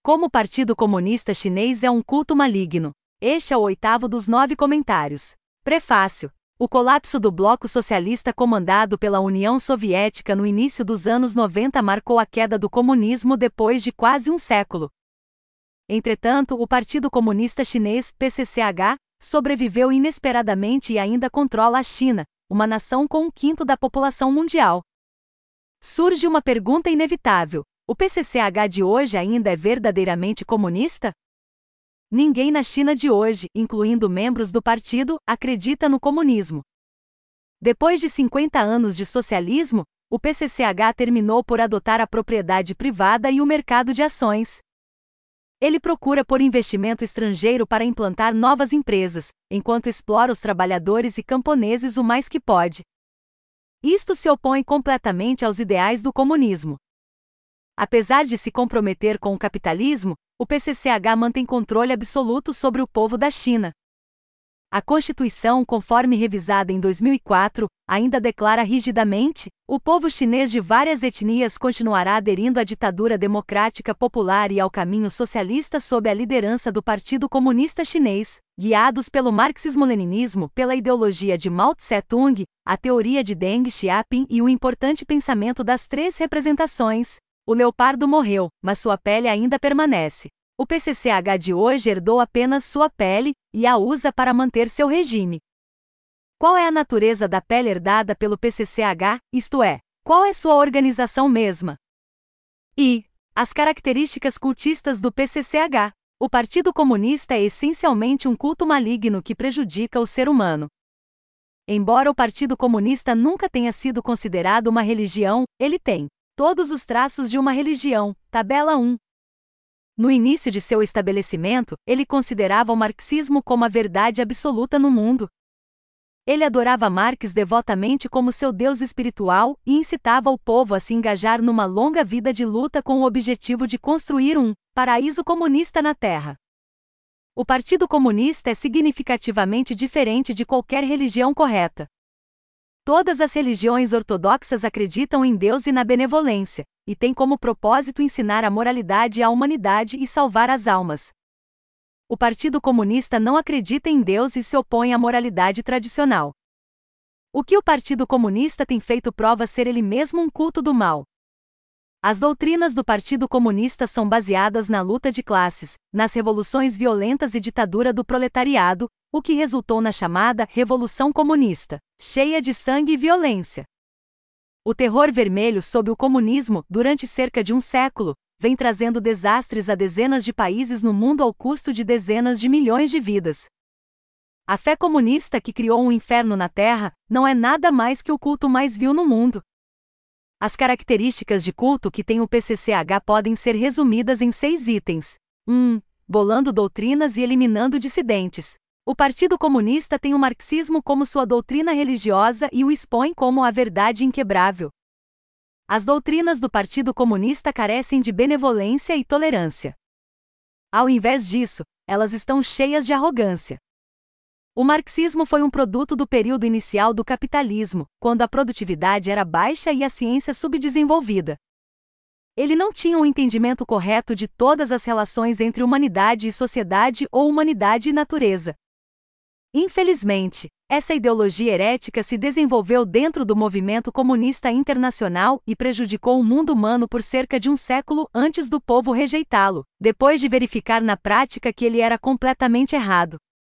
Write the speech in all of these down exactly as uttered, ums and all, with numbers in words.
Como o Partido Comunista Chinês é um culto maligno. Este é o oitavo dos nove comentários. Prefácio. O colapso do bloco socialista comandado pela União Soviética no início dos anos noventa marcou a queda do comunismo depois de quase um século. Entretanto, o Partido Comunista Chinês, P C C H, sobreviveu inesperadamente e ainda controla a China, uma nação com um quinto da população mundial. Surge uma pergunta inevitável: o P C C H de hoje ainda é verdadeiramente comunista? Ninguém na China de hoje, incluindo membros do partido, acredita no comunismo. Depois de cinquenta anos de socialismo, o P C C H terminou por adotar a propriedade privada e o mercado de ações. Ele procura por investimento estrangeiro para implantar novas empresas, enquanto explora os trabalhadores e camponeses o mais que pode. Isto se opõe completamente aos ideais do comunismo. Apesar de se comprometer com o capitalismo, o P C C H mantém controle absoluto sobre o povo da China. A Constituição, conforme revisada em dois mil e quatro, ainda declara rigidamente: o povo chinês de várias etnias continuará aderindo à ditadura democrática popular e ao caminho socialista sob a liderança do Partido Comunista Chinês, guiados pelo marxismo-leninismo, pela ideologia de Mao Tse-tung, a teoria de Deng Xiaoping e o importante pensamento das três representações. O leopardo morreu, mas sua pele ainda permanece. O P C C H de hoje herdou apenas sua pele e a usa para manter seu regime. Qual é a natureza da pele herdada pelo P C C H, isto é, qual é sua organização mesma? E as características cultistas do P C C H. O Partido Comunista é essencialmente um culto maligno que prejudica o ser humano. Embora o Partido Comunista nunca tenha sido considerado uma religião, ele tem todos os traços de uma religião. Tabela um. No início de seu estabelecimento, ele considerava o marxismo como a verdade absoluta no mundo. Ele adorava Marx devotamente como seu deus espiritual e incitava o povo a se engajar numa longa vida de luta com o objetivo de construir um paraíso comunista na Terra. O Partido Comunista é significativamente diferente de qualquer religião correta. Todas as religiões ortodoxas acreditam em Deus e na benevolência, e têm como propósito ensinar a moralidade à humanidade e salvar as almas. O Partido Comunista não acredita em Deus e se opõe à moralidade tradicional. O que o Partido Comunista tem feito prova ser ele mesmo um culto do mal. As doutrinas do Partido Comunista são baseadas na luta de classes, nas revoluções violentas e ditadura do proletariado, o que resultou na chamada Revolução Comunista, cheia de sangue e violência. O terror vermelho sob o comunismo, durante cerca de um século, vem trazendo desastres a dezenas de países no mundo ao custo de dezenas de milhões de vidas. A fé comunista que criou um inferno na Terra não é nada mais que o culto mais vil no mundo. As características de culto que tem o P C C H podem ser resumidas em seis itens. um. Bolando doutrinas e eliminando dissidentes. O Partido Comunista tem o marxismo como sua doutrina religiosa e o expõe como a verdade inquebrável. As doutrinas do Partido Comunista carecem de benevolência e tolerância. Ao invés disso, elas estão cheias de arrogância. O marxismo foi um produto do período inicial do capitalismo, quando a produtividade era baixa e a ciência subdesenvolvida. Ele não tinha um entendimento correto de todas as relações entre humanidade e sociedade ou humanidade e natureza. Infelizmente, essa ideologia herética se desenvolveu dentro do movimento comunista internacional e prejudicou o mundo humano por cerca de um século antes do povo rejeitá-lo, depois de verificar na prática que ele era completamente errado.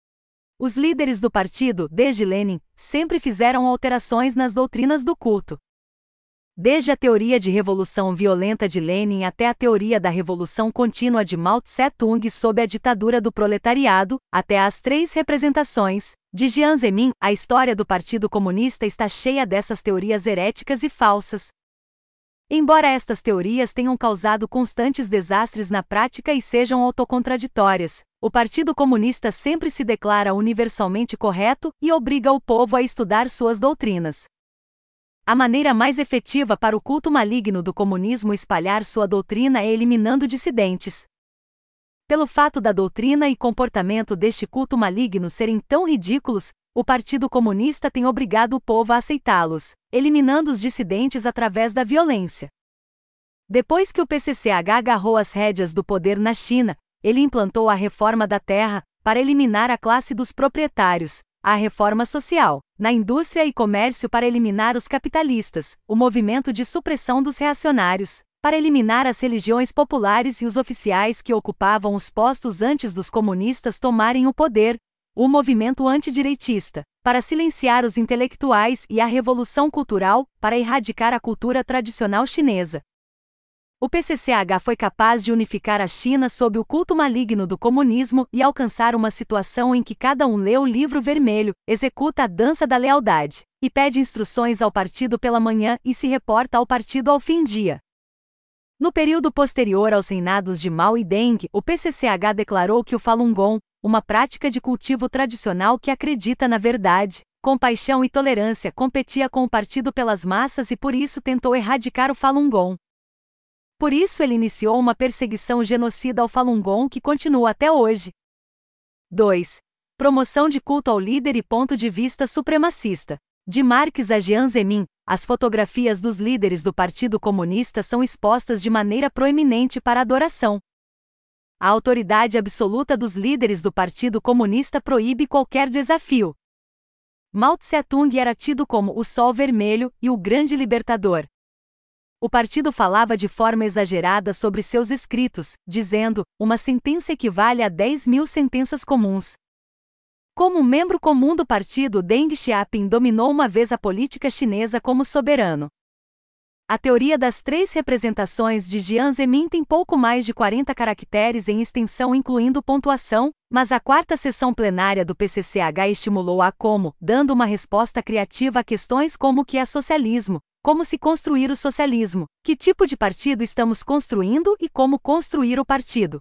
Os líderes do partido, desde Lenin, sempre fizeram alterações nas doutrinas do culto. Desde a teoria de revolução violenta de Lenin até a teoria da revolução contínua de Mao Tse-tung sob a ditadura do proletariado, até as três representações de Jiang Zemin, a história do Partido Comunista está cheia dessas teorias heréticas e falsas. Embora estas teorias tenham causado constantes desastres na prática e sejam autocontraditórias, o Partido Comunista sempre se declara universalmente correto e obriga o povo a estudar suas doutrinas. A maneira mais efetiva para o culto maligno do comunismo espalhar sua doutrina é eliminando dissidentes. Pelo fato da doutrina e comportamento deste culto maligno serem tão ridículos, o Partido Comunista tem obrigado o povo a aceitá-los, eliminando os dissidentes através da violência. Depois que o P C C H agarrou as rédeas do poder na China, ele implantou a reforma da terra, para eliminar a classe dos proprietários, a reforma social, na indústria e comércio para eliminar os capitalistas, o movimento de supressão dos reacionários, para eliminar as religiões populares e os oficiais que ocupavam os postos antes dos comunistas tomarem o poder, o movimento antidireitista, para silenciar os intelectuais e a revolução cultural, para erradicar a cultura tradicional chinesa. O P C C H foi capaz de unificar a China sob o culto maligno do comunismo e alcançar uma situação em que cada um lê o livro vermelho, executa a dança da lealdade, e pede instruções ao partido pela manhã e se reporta ao partido ao fim-dia. No período posterior aos reinados de Mao e Deng, o P C C H declarou que o Falun Gong, uma prática de cultivo tradicional que acredita na verdade, compaixão e tolerância, competia com o partido pelas massas e por isso tentou erradicar o Falun Gong. Por isso ele iniciou uma perseguição genocida ao Falun Gong que continua até hoje. dois. Promoção de culto ao líder e ponto de vista supremacista. De Marx a Jiang Zemin, as fotografias dos líderes do Partido Comunista são expostas de maneira proeminente para adoração. A autoridade absoluta dos líderes do Partido Comunista proíbe qualquer desafio. Mao Tse-tung era tido como o Sol Vermelho e o Grande Libertador. O partido falava de forma exagerada sobre seus escritos, dizendo, uma sentença equivale a dez mil sentenças comuns. Como membro comum do partido, Deng Xiaoping dominou uma vez a política chinesa como soberano. A teoria das três representações de Jiang Zemin tem pouco mais de quarenta caracteres em extensão incluindo pontuação, mas a quarta sessão plenária do P C C H estimulou-a como, dando uma resposta criativa a questões como o que é socialismo, como se construir o socialismo, que tipo de partido estamos construindo e como construir o partido.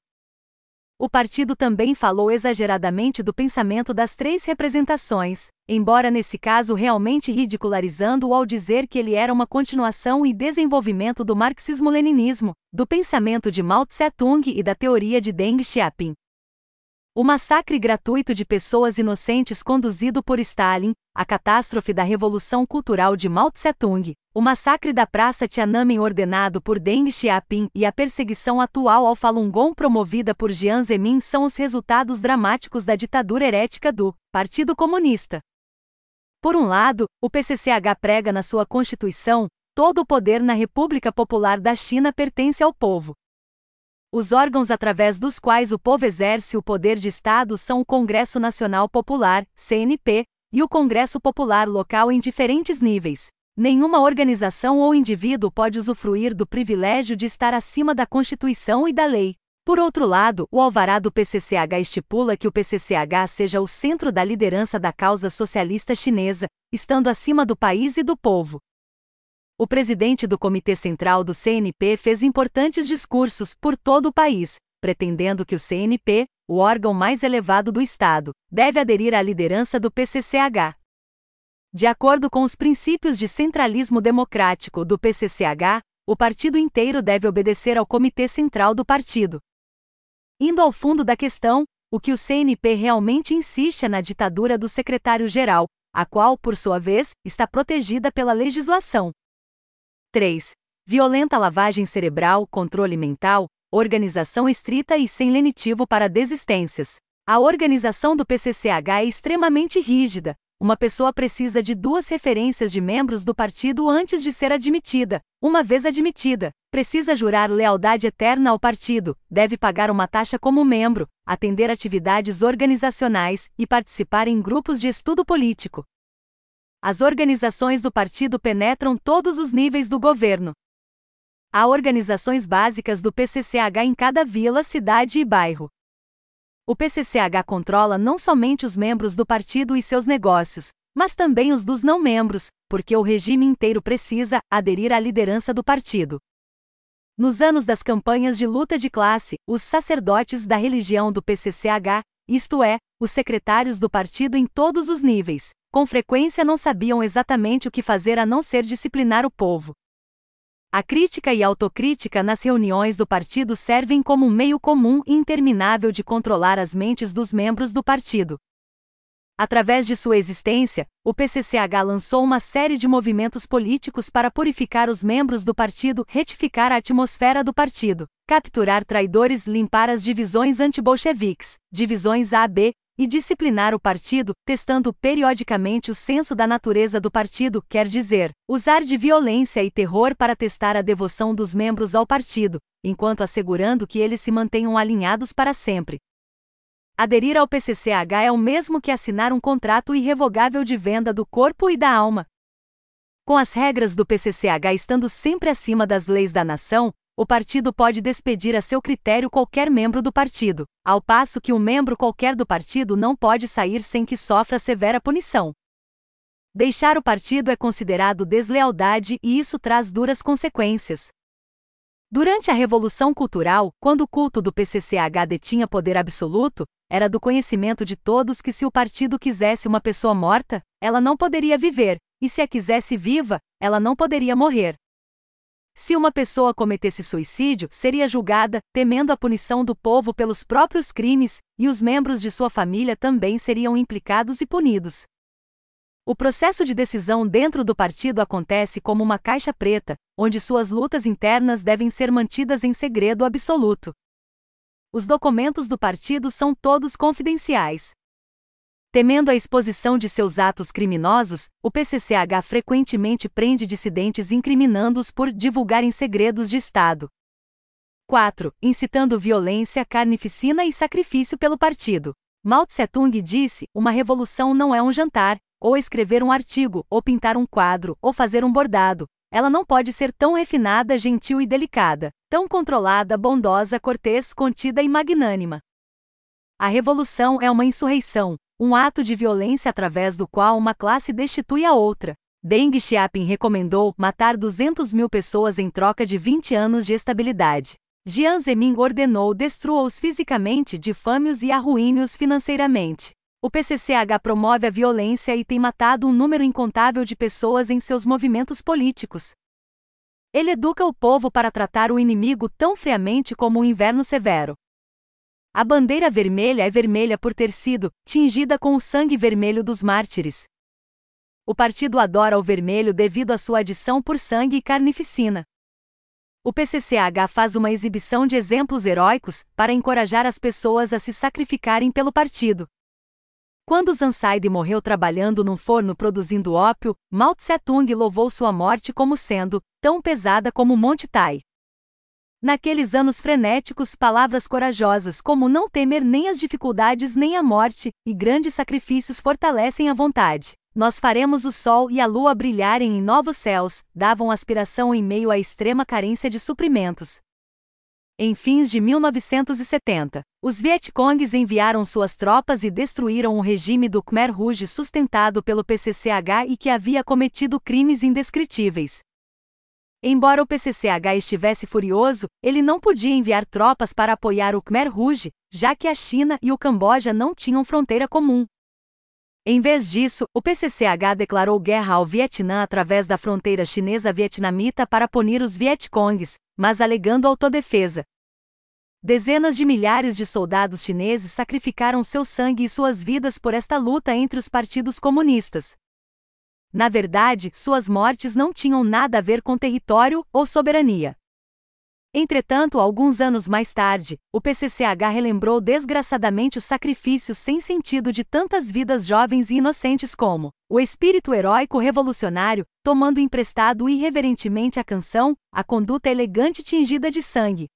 O partido também falou exageradamente do pensamento das três representações, embora nesse caso realmente ridicularizando-o ao dizer que ele era uma continuação e desenvolvimento do marxismo-leninismo, do pensamento de Mao Tse-tung e da teoria de Deng Xiaoping. O massacre gratuito de pessoas inocentes conduzido por Stalin, a catástrofe da Revolução Cultural de Mao Tse-tung, o massacre da Praça Tiananmen ordenado por Deng Xiaoping e a perseguição atual ao Falun Gong promovida por Jiang Zemin são os resultados dramáticos da ditadura herética do Partido Comunista. Por um lado, o P C C H prega na sua Constituição, todo o poder na República Popular da China pertence ao povo. Os órgãos através dos quais o povo exerce o poder de Estado são o Congresso Nacional Popular, C N P, e o Congresso Popular Local em diferentes níveis. Nenhuma organização ou indivíduo pode usufruir do privilégio de estar acima da Constituição e da lei. Por outro lado, o alvará do P C C H estipula que o P C C H seja o centro da liderança da causa socialista chinesa, estando acima do país e do povo. O presidente do Comitê Central do C N P fez importantes discursos por todo o país, pretendendo que o C N P, o órgão mais elevado do Estado, deve aderir à liderança do P C C H. De acordo com os princípios de centralismo democrático do P C C H, o partido inteiro deve obedecer ao Comitê Central do partido. Indo ao fundo da questão, o que o C N P realmente insiste é na ditadura do secretário-geral, a qual, por sua vez, está protegida pela legislação. três. Violenta lavagem cerebral, controle mental, organização estrita e sem lenitivo para desistências. A organização do P C C H é extremamente rígida. Uma pessoa precisa de duas referências de membros do partido antes de ser admitida. Uma vez admitida, precisa jurar lealdade eterna ao partido, deve pagar uma taxa como membro, atender atividades organizacionais e participar em grupos de estudo político. As organizações do partido penetram todos os níveis do governo. Há organizações básicas do P C C H em cada vila, cidade e bairro. O P C C H controla não somente os membros do partido e seus negócios, mas também os dos não-membros, porque o regime inteiro precisa aderir à liderança do partido. Nos anos das campanhas de luta de classe, os sacerdotes da religião do P C C H, isto é, os secretários do partido em todos os níveis, com frequência não sabiam exatamente o que fazer a não ser disciplinar o povo. A crítica e autocrítica nas reuniões do partido servem como um meio comum e interminável de controlar as mentes dos membros do partido. Através de sua existência, o P C C H lançou uma série de movimentos políticos para purificar os membros do partido, retificar a atmosfera do partido, capturar traidores, limpar as divisões antibolcheviques, divisões A B, e disciplinar o partido, testando periodicamente o senso da natureza do partido, quer dizer, usar de violência e terror para testar a devoção dos membros ao partido, enquanto assegurando que eles se mantenham alinhados para sempre. Aderir ao P C C H é o mesmo que assinar um contrato irrevogável de venda do corpo e da alma. Com as regras do P C C H estando sempre acima das leis da nação, o partido pode despedir a seu critério qualquer membro do partido, ao passo que um membro qualquer do partido não pode sair sem que sofra severa punição. Deixar o partido é considerado deslealdade e isso traz duras consequências. Durante a Revolução Cultural, quando o culto do P C C H detinha poder absoluto, era do conhecimento de todos que se o partido quisesse uma pessoa morta, ela não poderia viver, e se a quisesse viva, ela não poderia morrer. Se uma pessoa cometesse suicídio, seria julgada, temendo a punição do povo pelos próprios crimes, e os membros de sua família também seriam implicados e punidos. O processo de decisão dentro do partido acontece como uma caixa preta, onde suas lutas internas devem ser mantidas em segredo absoluto. Os documentos do partido são todos confidenciais. Temendo a exposição de seus atos criminosos, o P C C H frequentemente prende dissidentes incriminando-os por divulgarem segredos de Estado. quatro. Incitando violência, carnificina e sacrifício pelo partido. Mao Tse-tung disse: uma revolução não é um jantar, ou escrever um artigo, ou pintar um quadro, ou fazer um bordado. Ela não pode ser tão refinada, gentil e delicada, tão controlada, bondosa, cortês, contida e magnânima. A revolução é uma insurreição, um ato de violência através do qual uma classe destitui a outra. Deng Xiaoping recomendou matar duzentas mil pessoas em troca de vinte anos de estabilidade. Jiang Zemin ordenou destrua-os fisicamente, difame-os e arruíne-os financeiramente. O P C C H promove a violência e tem matado um número incontável de pessoas em seus movimentos políticos. Ele educa o povo para tratar o inimigo tão friamente como um inverno severo. A bandeira vermelha é vermelha por ter sido tingida com o sangue vermelho dos mártires. O partido adora o vermelho devido à sua adição por sangue e carnificina. O P C C H faz uma exibição de exemplos heróicos para encorajar as pessoas a se sacrificarem pelo partido. Quando Zansaide morreu trabalhando num forno produzindo ópio, Mao Tse-tung louvou sua morte como sendo tão pesada como o Monte Tai. Naqueles anos frenéticos, palavras corajosas como não temer nem as dificuldades nem a morte, e grandes sacrifícios fortalecem a vontade. Nós faremos o sol e a lua brilharem em novos céus, davam aspiração em meio à extrema carência de suprimentos. Em fins de mil novecentos e setenta, os Vietcongs enviaram suas tropas e destruíram o regime do Khmer Rouge sustentado pelo P C C H e que havia cometido crimes indescritíveis. Embora o P C C H estivesse furioso, ele não podia enviar tropas para apoiar o Khmer Rouge, já que a China e o Camboja não tinham fronteira comum. Em vez disso, o P C C H declarou guerra ao Vietnã através da fronteira chinesa-vietnamita para punir os Vietcongs, mas alegando autodefesa. Dezenas de milhares de soldados chineses sacrificaram seu sangue e suas vidas por esta luta entre os partidos comunistas. Na verdade, suas mortes não tinham nada a ver com território ou soberania. Entretanto, alguns anos mais tarde, o P C C H relembrou desgraçadamente os sacrifícios sem sentido de tantas vidas jovens e inocentes como o espírito heróico revolucionário, tomando emprestado irreverentemente a canção, a conduta elegante tingida de sangue.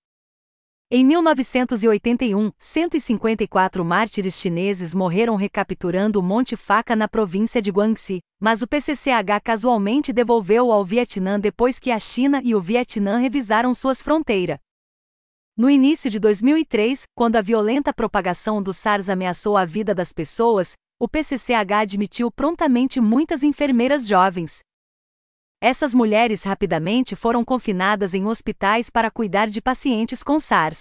Em mil novecentos e oitenta e um, cento e cinquenta e quatro mártires chineses morreram recapturando o Monte Faca na província de Guangxi, mas o P C C H casualmente devolveu-o ao Vietnã depois que a China e o Vietnã revisaram suas fronteiras. No início de dois mil e três, quando a violenta propagação do SARS ameaçou a vida das pessoas, o P C C H admitiu prontamente muitas enfermeiras jovens. Essas mulheres rapidamente foram confinadas em hospitais para cuidar de pacientes com SARS.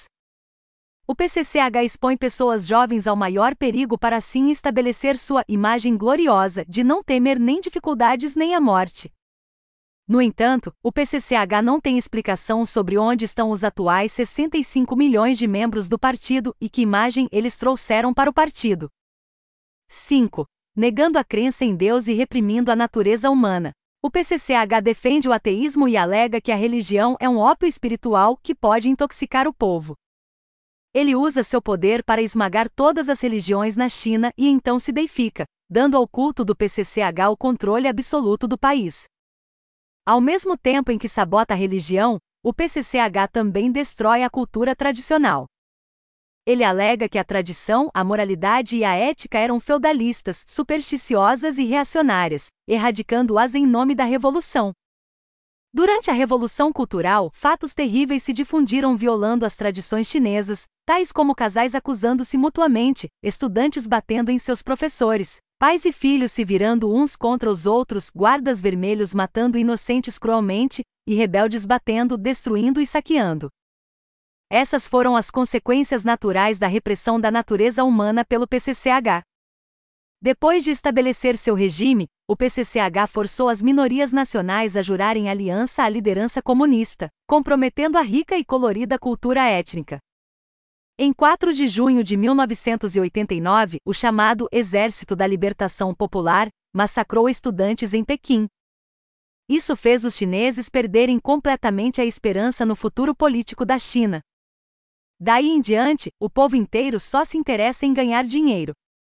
O P C C H expõe pessoas jovens ao maior perigo para assim estabelecer sua imagem gloriosa de não temer nem dificuldades nem a morte. No entanto, o P C C H não tem explicação sobre onde estão os atuais sessenta e cinco milhões de membros do partido e que imagem eles trouxeram para o partido. cinco. negando a crença em Deus e reprimindo a natureza humana. O P C C H defende o ateísmo e alega que a religião é um ópio espiritual que pode intoxicar o povo. Ele usa seu poder para esmagar todas as religiões na China e então se deifica, dando ao culto do P C C H o controle absoluto do país. Ao mesmo tempo em que sabota a religião, o P C C H também destrói a cultura tradicional. Ele alega que a tradição, a moralidade e a ética eram feudalistas, supersticiosas e reacionárias, erradicando-as em nome da revolução. Durante a Revolução Cultural, fatos terríveis se difundiram violando as tradições chinesas, tais como casais acusando-se mutuamente, estudantes batendo em seus professores, pais e filhos se virando uns contra os outros, guardas vermelhos matando inocentes cruelmente, e rebeldes batendo, destruindo e saqueando. Essas foram as consequências naturais da repressão da natureza humana pelo P C C H. Depois de estabelecer seu regime, o P C C H forçou as minorias nacionais a jurarem aliança à liderança comunista, comprometendo a rica e colorida cultura étnica. Em quatro de junho de mil novecentos e oitenta e nove, o chamado Exército da Libertação Popular massacrou estudantes em Pequim. Isso fez os chineses perderem completamente a esperança no futuro político da China. Daí em diante, o povo inteiro só se interessa em ganhar dinheiro.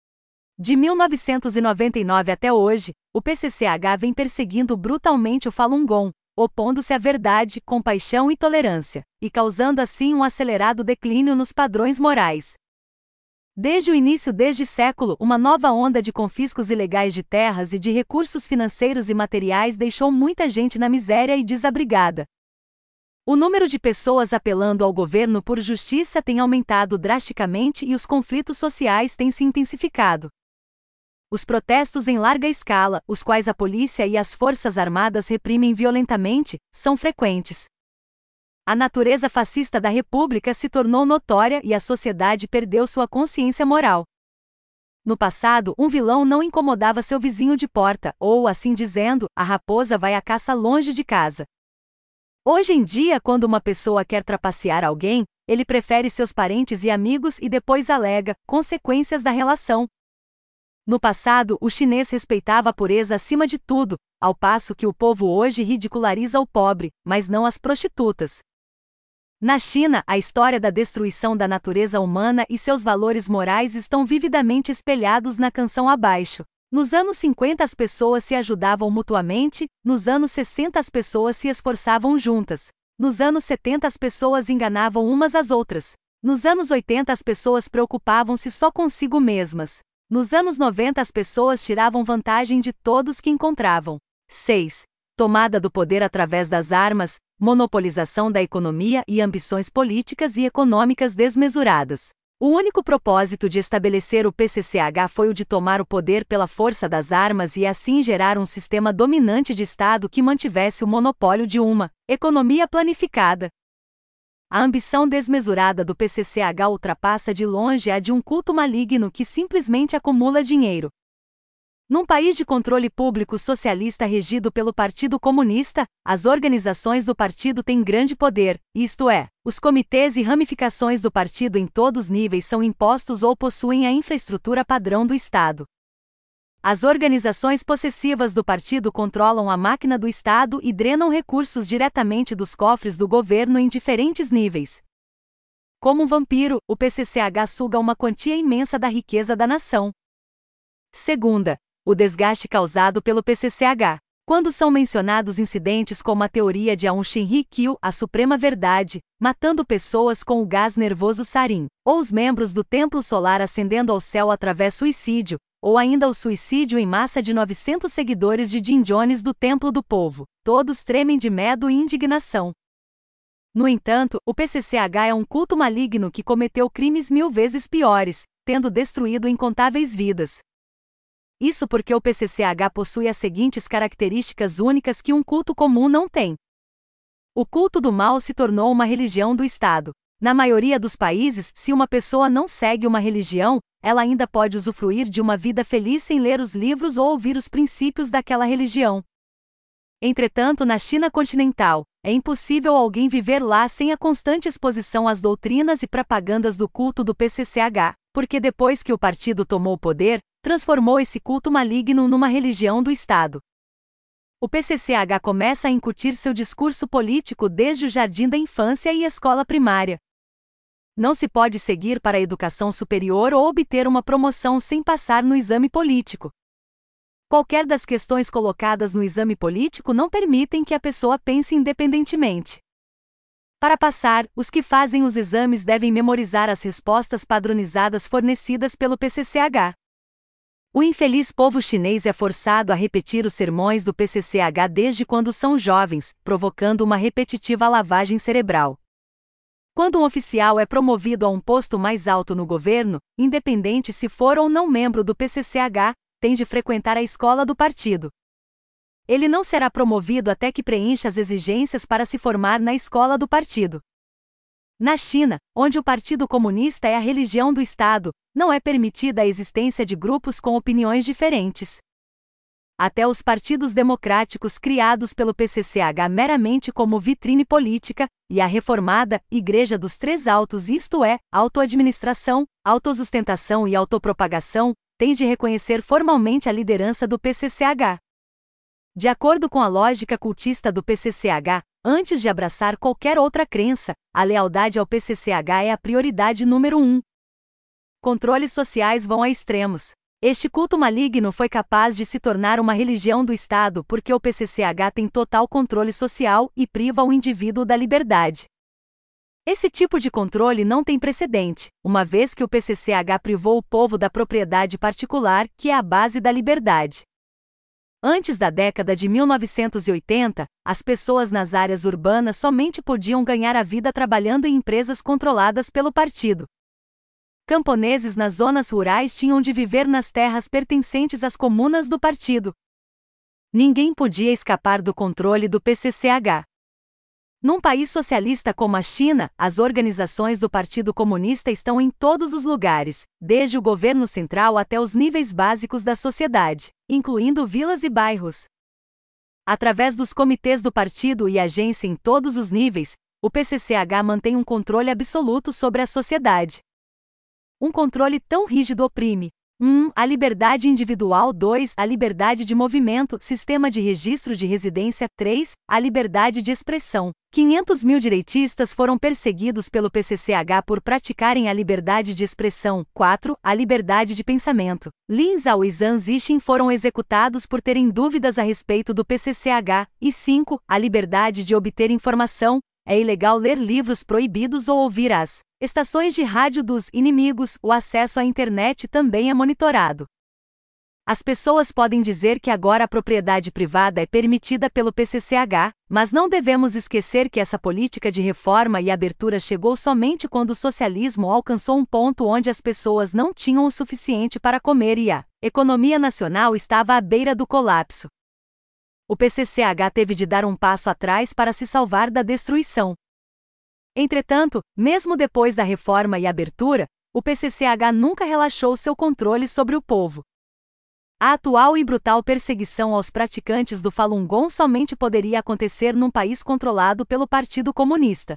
De mil novecentos e noventa e nove até hoje, o P C C H vem perseguindo brutalmente o Falun Gong, opondo-se à verdade, compaixão e tolerância, e causando assim um acelerado declínio nos padrões morais. Desde o início deste século, uma nova onda de confiscos ilegais de terras e de recursos financeiros e materiais deixou muita gente na miséria e desabrigada. O número de pessoas apelando ao governo por justiça tem aumentado drasticamente e os conflitos sociais têm se intensificado. Os protestos em larga escala, os quais a polícia e as forças armadas reprimem violentamente, são frequentes. A natureza fascista da República se tornou notória e a sociedade perdeu sua consciência moral. No passado, um vilão não incomodava seu vizinho de porta, ou, assim dizendo, a raposa vai à caça longe de casa. Hoje em dia, quando uma pessoa quer trapacear alguém, ele prefere seus parentes e amigos e depois alega consequências da relação. No passado, o chinês respeitava a pureza acima de tudo, ao passo que o povo hoje ridiculariza o pobre, mas não as prostitutas. Na China, a história da destruição da natureza humana e seus valores morais estão vividamente espelhados na canção abaixo. Nos anos cinquenta as pessoas se ajudavam mutuamente, nos anos sessenta as pessoas se esforçavam juntas, nos anos setenta as pessoas enganavam umas às outras, nos anos oitenta as pessoas preocupavam-se só consigo mesmas, nos anos noventa as pessoas tiravam vantagem de todos que encontravam. seis. Tomada do poder através das armas, monopolização da economia e ambições políticas e econômicas desmesuradas. O único propósito de estabelecer o P C C H foi o de tomar o poder pela força das armas e assim gerar um sistema dominante de Estado que mantivesse o monopólio de uma economia planificada. A ambição desmesurada do P C C H ultrapassa de longe a de um culto maligno que simplesmente acumula dinheiro. Num país de controle público socialista regido pelo Partido Comunista, as organizações do partido têm grande poder, isto é, os comitês e ramificações do partido em todos os níveis são impostos ou possuem a infraestrutura padrão do Estado. As organizações possessivas do partido controlam a máquina do Estado e drenam recursos diretamente dos cofres do governo em diferentes níveis. Como um vampiro, o P C C H suga uma quantia imensa da riqueza da nação. Segunda, o desgaste causado pelo P C C H. Quando são mencionados incidentes como a teoria de Aum Shinrikyo, a suprema verdade, matando pessoas com o gás nervoso sarin, ou os membros do templo solar ascendendo ao céu através suicídio, ou ainda o suicídio em massa de novecentos seguidores de Jim Jones do Templo do Povo, todos tremem de medo e indignação. No entanto, o P C C H é um culto maligno que cometeu crimes mil vezes piores, tendo destruído incontáveis vidas. Isso porque o P C C H possui as seguintes características únicas que um culto comum não tem. O culto do mal se tornou uma religião do Estado. Na maioria dos países, se uma pessoa não segue uma religião, ela ainda pode usufruir de uma vida feliz sem ler os livros ou ouvir os princípios daquela religião. Entretanto, na China continental, é impossível alguém viver lá sem a constante exposição às doutrinas e propagandas do culto do P C C H, porque depois que o partido tomou o poder, transformou esse culto maligno numa religião do Estado. O P C C H começa a incutir seu discurso político desde o jardim da infância e escola primária. Não se pode seguir para a educação superior ou obter uma promoção sem passar no exame político. Qualquer das questões colocadas no exame político não permitem que a pessoa pense independentemente. Para passar, os que fazem os exames devem memorizar as respostas padronizadas fornecidas pelo P C C H. O infeliz povo chinês é forçado a repetir os sermões do P C C H desde quando são jovens, provocando uma repetitiva lavagem cerebral. Quando um oficial é promovido a um posto mais alto no governo, independente se for ou não membro do P C C H, tem de frequentar a escola do partido. Ele não será promovido até que preencha as exigências para se formar na escola do partido. Na China, onde o Partido Comunista é a religião do Estado, não é permitida a existência de grupos com opiniões diferentes. Até os partidos democráticos criados pelo P C C H meramente como vitrine política, e a reformada Igreja dos Três Altos, isto é, autoadministração, autossustentação e autopropagação, têm de reconhecer formalmente a liderança do P C C H. De acordo com a lógica cultista do P C C H, antes de abraçar qualquer outra crença, a lealdade ao P C C H é a prioridade número um. Controles sociais vão a extremos. Este culto maligno foi capaz de se tornar uma religião do Estado porque o P C C H tem total controle social e priva o indivíduo da liberdade. Esse tipo de controle não tem precedente, uma vez que o P C C H privou o povo da propriedade particular, que é a base da liberdade. Antes da década de mil novecentos e oitenta, as pessoas nas áreas urbanas somente podiam ganhar a vida trabalhando em empresas controladas pelo partido. Camponeses nas zonas rurais tinham de viver nas terras pertencentes às comunas do partido. Ninguém podia escapar do controle do P C C H. Num país socialista como a China, as organizações do Partido Comunista estão em todos os lugares, desde o governo central até os níveis básicos da sociedade, incluindo vilas e bairros. Através dos comitês do partido e agência em todos os níveis, o P C C H mantém um controle absoluto sobre a sociedade. Um controle tão rígido oprime um A liberdade individual. dois A liberdade de movimento. Sistema de registro de residência. três A liberdade de expressão. quinhentos mil direitistas foram perseguidos pelo P C C H por praticarem a liberdade de expressão. quatro A liberdade de pensamento. Lin Zhao e Zhang Zixin foram executados por terem dúvidas a respeito do P C C H. E cinco A liberdade de obter informação. É ilegal ler livros proibidos ou ouvir as estações de rádio dos inimigos. O acesso à internet também é monitorado. As pessoas podem dizer que agora a propriedade privada é permitida pelo P C C H, mas não devemos esquecer que essa política de reforma e abertura chegou somente quando o socialismo alcançou um ponto onde as pessoas não tinham o suficiente para comer e a economia nacional estava à beira do colapso. O P C C H teve de dar um passo atrás para se salvar da destruição. Entretanto, mesmo depois da reforma e abertura, o P C C H nunca relaxou seu controle sobre o povo. A atual e brutal perseguição aos praticantes do Falun Gong somente poderia acontecer num país controlado pelo Partido Comunista.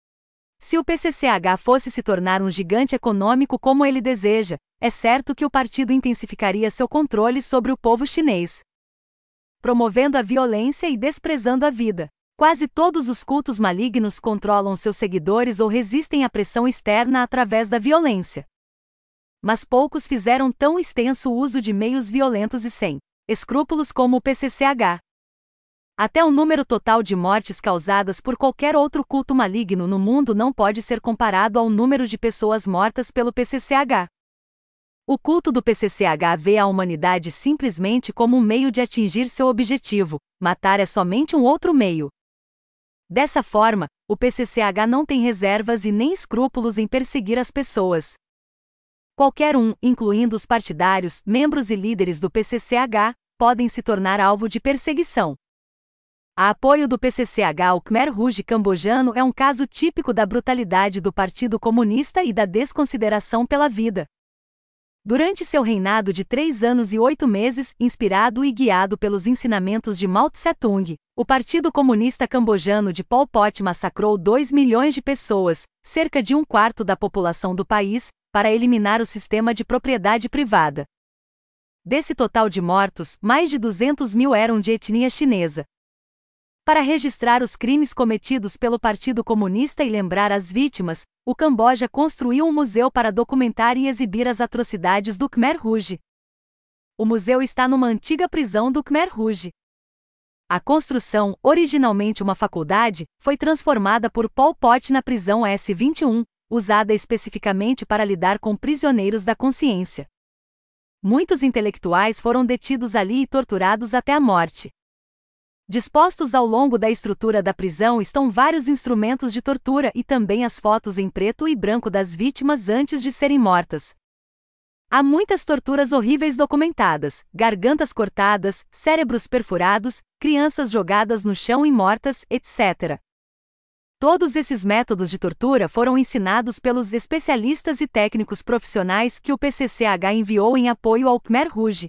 Se o P C C H fosse se tornar um gigante econômico como ele deseja, é certo que o partido intensificaria seu controle sobre o povo chinês, promovendo a violência e desprezando a vida. Quase todos os cultos malignos controlam seus seguidores ou resistem à pressão externa através da violência. Mas poucos fizeram tão extenso uso de meios violentos e sem escrúpulos como o P C C H. Até o número total de mortes causadas por qualquer outro culto maligno no mundo não pode ser comparado ao número de pessoas mortas pelo P C C H. O culto do P C C H vê a humanidade simplesmente como um meio de atingir seu objetivo. Matar é somente um outro meio. Dessa forma, o P C C H não tem reservas e nem escrúpulos em perseguir as pessoas. Qualquer um, incluindo os partidários, membros e líderes do P C C H, podem se tornar alvo de perseguição. A apoio do P C C H ao Khmer Rouge cambojano é um caso típico da brutalidade do Partido Comunista e da desconsideração pela vida. Durante seu reinado de três anos e oito meses, inspirado e guiado pelos ensinamentos de Mao Tse-tung, o Partido Comunista Cambojano de Pol Pot massacrou dois milhões de pessoas, cerca de um quarto da população do país, para eliminar o sistema de propriedade privada. Desse total de mortos, mais de duzentos mil eram de etnia chinesa. Para registrar os crimes cometidos pelo Partido Comunista e lembrar as vítimas, o Camboja construiu um museu para documentar e exibir as atrocidades do Khmer Rouge. O museu está numa antiga prisão do Khmer Rouge. A construção, originalmente uma faculdade, foi transformada por Pol Pot na prisão S vinte e um, usada especificamente para lidar com prisioneiros da consciência. Muitos intelectuais foram detidos ali e torturados até a morte. Dispostos ao longo da estrutura da prisão estão vários instrumentos de tortura e também as fotos em preto e branco das vítimas antes de serem mortas. Há muitas torturas horríveis documentadas: gargantas cortadas, cérebros perfurados, crianças jogadas no chão e mortas, etcétera. Todos esses métodos de tortura foram ensinados pelos especialistas e técnicos profissionais que o P C C H enviou em apoio ao Khmer Rouge.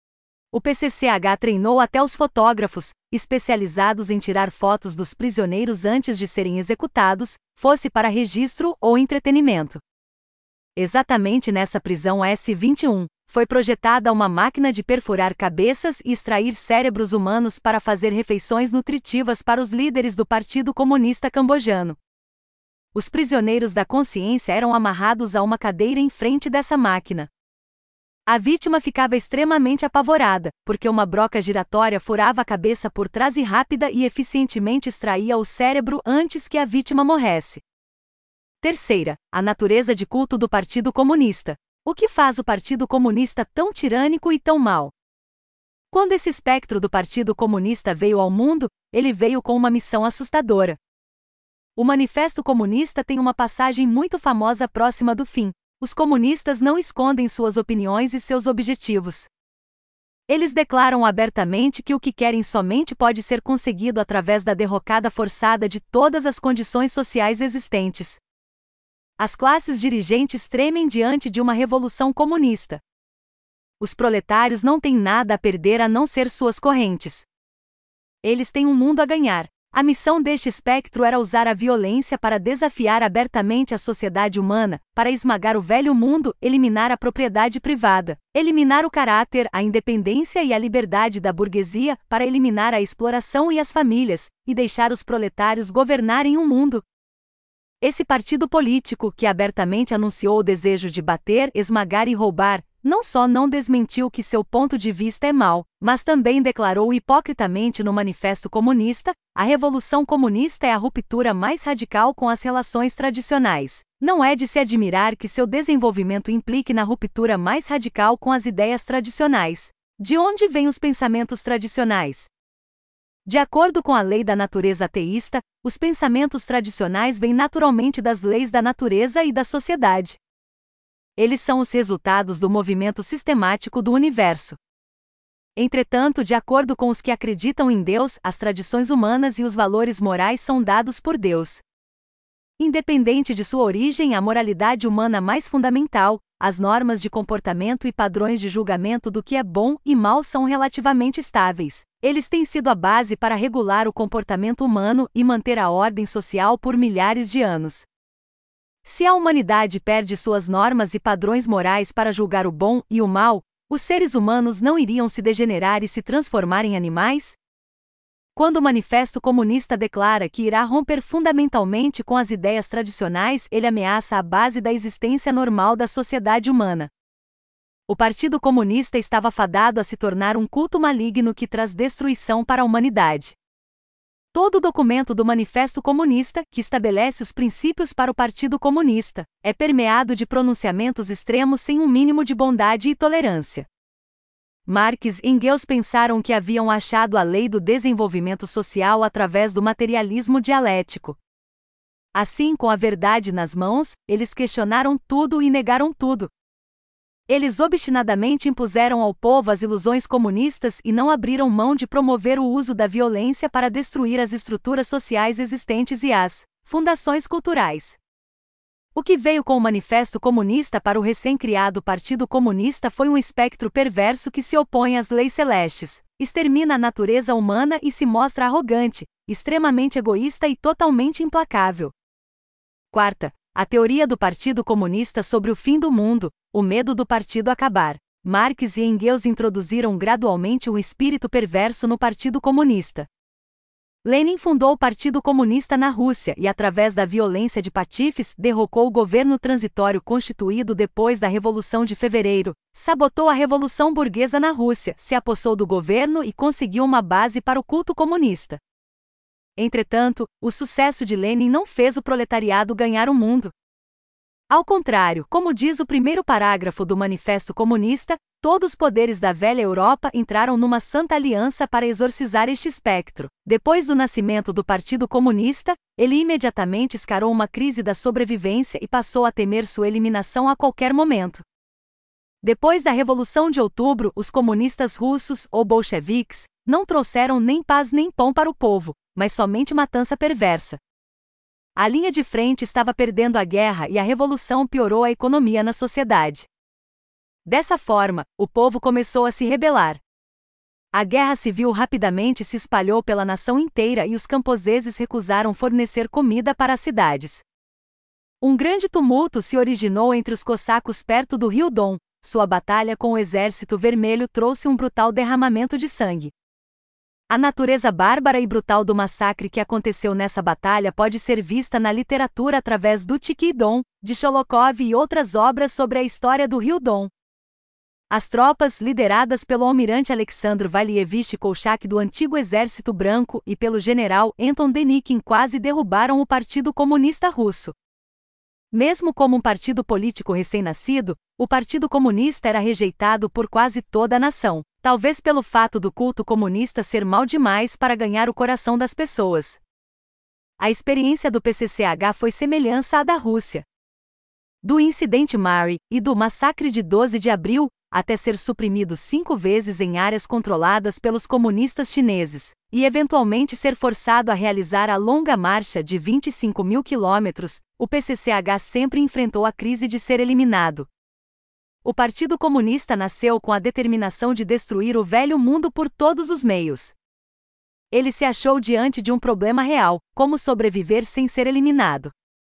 O P C C H treinou até os fotógrafos, especializados em tirar fotos dos prisioneiros antes de serem executados, fosse para registro ou entretenimento. Exatamente nessa prisão S vinte e um, foi projetada uma máquina de perfurar cabeças e extrair cérebros humanos para fazer refeições nutritivas para os líderes do Partido Comunista Cambojano. Os prisioneiros da consciência eram amarrados a uma cadeira em frente dessa máquina. A vítima ficava extremamente apavorada, porque uma broca giratória furava a cabeça por trás e rápida e eficientemente extraía o cérebro antes que a vítima morresse. Terceira, a natureza de culto do Partido Comunista. O que faz o Partido Comunista tão tirânico e tão mau? Quando esse espectro do Partido Comunista veio ao mundo, ele veio com uma missão assustadora. O Manifesto Comunista tem uma passagem muito famosa próxima do fim. Os comunistas não escondem suas opiniões e seus objetivos. Eles declaram abertamente que o que querem somente pode ser conseguido através da derrocada forçada de todas as condições sociais existentes. As classes dirigentes tremem diante de uma revolução comunista. Os proletários não têm nada a perder a não ser suas correntes. Eles têm um mundo a ganhar. A missão deste espectro era usar a violência para desafiar abertamente a sociedade humana, para esmagar o velho mundo, eliminar a propriedade privada, eliminar o caráter, a independência e a liberdade da burguesia, para eliminar a exploração e as famílias, e deixar os proletários governarem um mundo. Esse partido político, que abertamente anunciou o desejo de bater, esmagar e roubar, não só não desmentiu que seu ponto de vista é mau, mas também declarou hipocritamente no Manifesto Comunista: a Revolução Comunista é a ruptura mais radical com as relações tradicionais. Não é de se admirar que seu desenvolvimento implique na ruptura mais radical com as ideias tradicionais. De onde vêm os pensamentos tradicionais? De acordo com a lei da natureza ateísta, os pensamentos tradicionais vêm naturalmente das leis da natureza e da sociedade. Eles são os resultados do movimento sistemático do universo. Entretanto, de acordo com os que acreditam em Deus, as tradições humanas e os valores morais são dados por Deus. Independente de sua origem, a moralidade humana mais fundamental, as normas de comportamento e padrões de julgamento do que é bom e mal são relativamente estáveis. Eles têm sido a base para regular o comportamento humano e manter a ordem social por milhares de anos. Se a humanidade perde suas normas e padrões morais para julgar o bom e o mal, os seres humanos não iriam se degenerar e se transformar em animais? Quando o Manifesto Comunista declara que irá romper fundamentalmente com as ideias tradicionais, ele ameaça a base da existência normal da sociedade humana. O Partido Comunista estava fadado a se tornar um culto maligno que traz destruição para a humanidade. Todo documento do Manifesto Comunista, que estabelece os princípios para o Partido Comunista, é permeado de pronunciamentos extremos sem um mínimo de bondade e tolerância. Marx e Engels pensaram que haviam achado a lei do desenvolvimento social através do materialismo dialético. Assim, com a verdade nas mãos, eles questionaram tudo e negaram tudo. Eles obstinadamente impuseram ao povo as ilusões comunistas e não abriram mão de promover o uso da violência para destruir as estruturas sociais existentes e as fundações culturais. O que veio com o Manifesto Comunista para o recém-criado Partido Comunista foi um espectro perverso que se opõe às leis celestes, extermina a natureza humana e se mostra arrogante, extremamente egoísta e totalmente implacável. Quarta, a teoria do Partido Comunista sobre o fim do mundo, o medo do partido acabar. Marx e Engels introduziram gradualmente um espírito perverso no Partido Comunista. Lenin fundou o Partido Comunista na Rússia e, através da violência de patifes, derrocou o governo transitório constituído depois da Revolução de Fevereiro, sabotou a Revolução Burguesa na Rússia, se apossou do governo e conseguiu uma base para o culto comunista. Entretanto, o sucesso de Lenin não fez o proletariado ganhar o mundo. Ao contrário, como diz o primeiro parágrafo do Manifesto Comunista, todos os poderes da velha Europa entraram numa santa aliança para exorcizar este espectro. Depois do nascimento do Partido Comunista, ele imediatamente escarou uma crise da sobrevivência e passou a temer sua eliminação a qualquer momento. Depois da Revolução de Outubro, os comunistas russos, ou bolcheviques, não trouxeram nem paz nem pão para o povo, mas somente matança perversa. A linha de frente estava perdendo a guerra e a revolução piorou a economia na sociedade. Dessa forma, o povo começou a se rebelar. A guerra civil rapidamente se espalhou pela nação inteira e os camponeses recusaram fornecer comida para as cidades. Um grande tumulto se originou entre os cossacos perto do rio Don. Sua batalha com o Exército Vermelho trouxe um brutal derramamento de sangue. A natureza bárbara e brutal do massacre que aconteceu nessa batalha pode ser vista na literatura através do Tiki Don, de Sholokov e outras obras sobre a história do rio Don. As tropas, lideradas pelo almirante Alexandr Valievich Kolchak do antigo Exército Branco e pelo general Anton Denikin, quase derrubaram o Partido Comunista Russo. Mesmo como um partido político recém-nascido, o Partido Comunista era rejeitado por quase toda a nação, talvez pelo fato do culto comunista ser mal demais para ganhar o coração das pessoas. A experiência do P C C H foi semelhança à da Rússia. Do incidente Mary e do massacre de doze de abril, até ser suprimido cinco vezes em áreas controladas pelos comunistas chineses, e eventualmente ser forçado a realizar a longa marcha de vinte e cinco mil quilômetros, o P C C H sempre enfrentou a crise de ser eliminado. O Partido Comunista nasceu com a determinação de destruir o velho mundo por todos os meios. Ele se achou diante de um problema real: como sobreviver sem ser eliminado.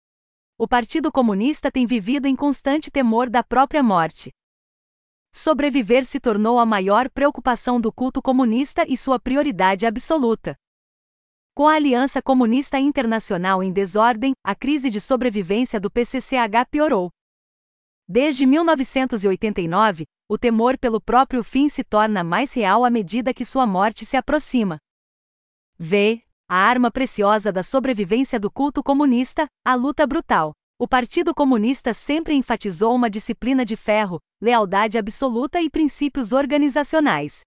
O Partido Comunista tem vivido em constante temor da própria morte. Sobreviver se tornou a maior preocupação do culto comunista e sua prioridade absoluta. Com a Aliança Comunista Internacional em desordem, a crise de sobrevivência do P C C H piorou. Desde mil novecentos e oitenta e nove, o temor pelo próprio fim se torna mais real à medida que sua morte se aproxima. V. A arma preciosa da sobrevivência do culto comunista, a luta brutal. O Partido Comunista sempre enfatizou uma disciplina de ferro, lealdade absoluta e princípios organizacionais.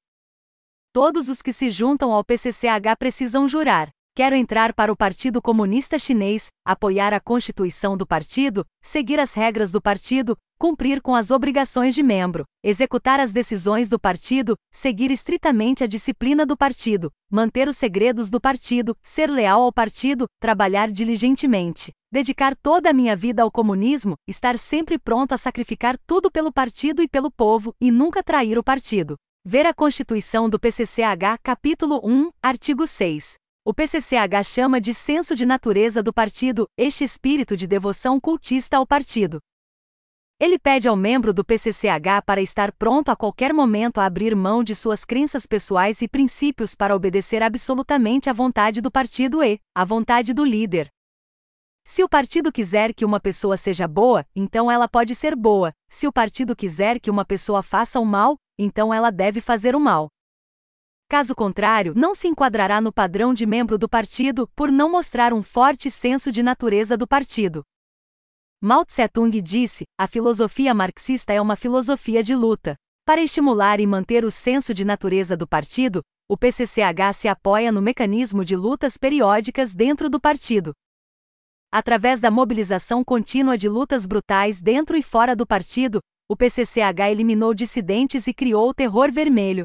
Todos os que se juntam ao P C C H precisam jurar: quero entrar para o Partido Comunista Chinês, apoiar a constituição do partido, seguir as regras do partido, cumprir com as obrigações de membro, executar as decisões do partido, seguir estritamente a disciplina do partido, manter os segredos do partido, ser leal ao partido, trabalhar diligentemente, dedicar toda a minha vida ao comunismo, estar sempre pronto a sacrificar tudo pelo partido e pelo povo, e nunca trair o partido. Ver a Constituição do P C C H, capítulo um, artigo seis. O P C C H chama de senso de natureza do partido este espírito de devoção cultista ao partido. Ele pede ao membro do P C C H para estar pronto a qualquer momento a abrir mão de suas crenças pessoais e princípios para obedecer absolutamente à vontade do partido e à vontade do líder. Se o partido quiser que uma pessoa seja boa, então ela pode ser boa. Se o partido quiser que uma pessoa faça o mal, então ela deve fazer o mal. Caso contrário, não se enquadrará no padrão de membro do partido, por não mostrar um forte senso de natureza do partido. Mao Tse-tung disse: a filosofia marxista é uma filosofia de luta. Para estimular e manter o senso de natureza do partido, o P C C H se apoia no mecanismo de lutas periódicas dentro do partido. Através da mobilização contínua de lutas brutais dentro e fora do partido, o P C C H eliminou dissidentes e criou o terror vermelho.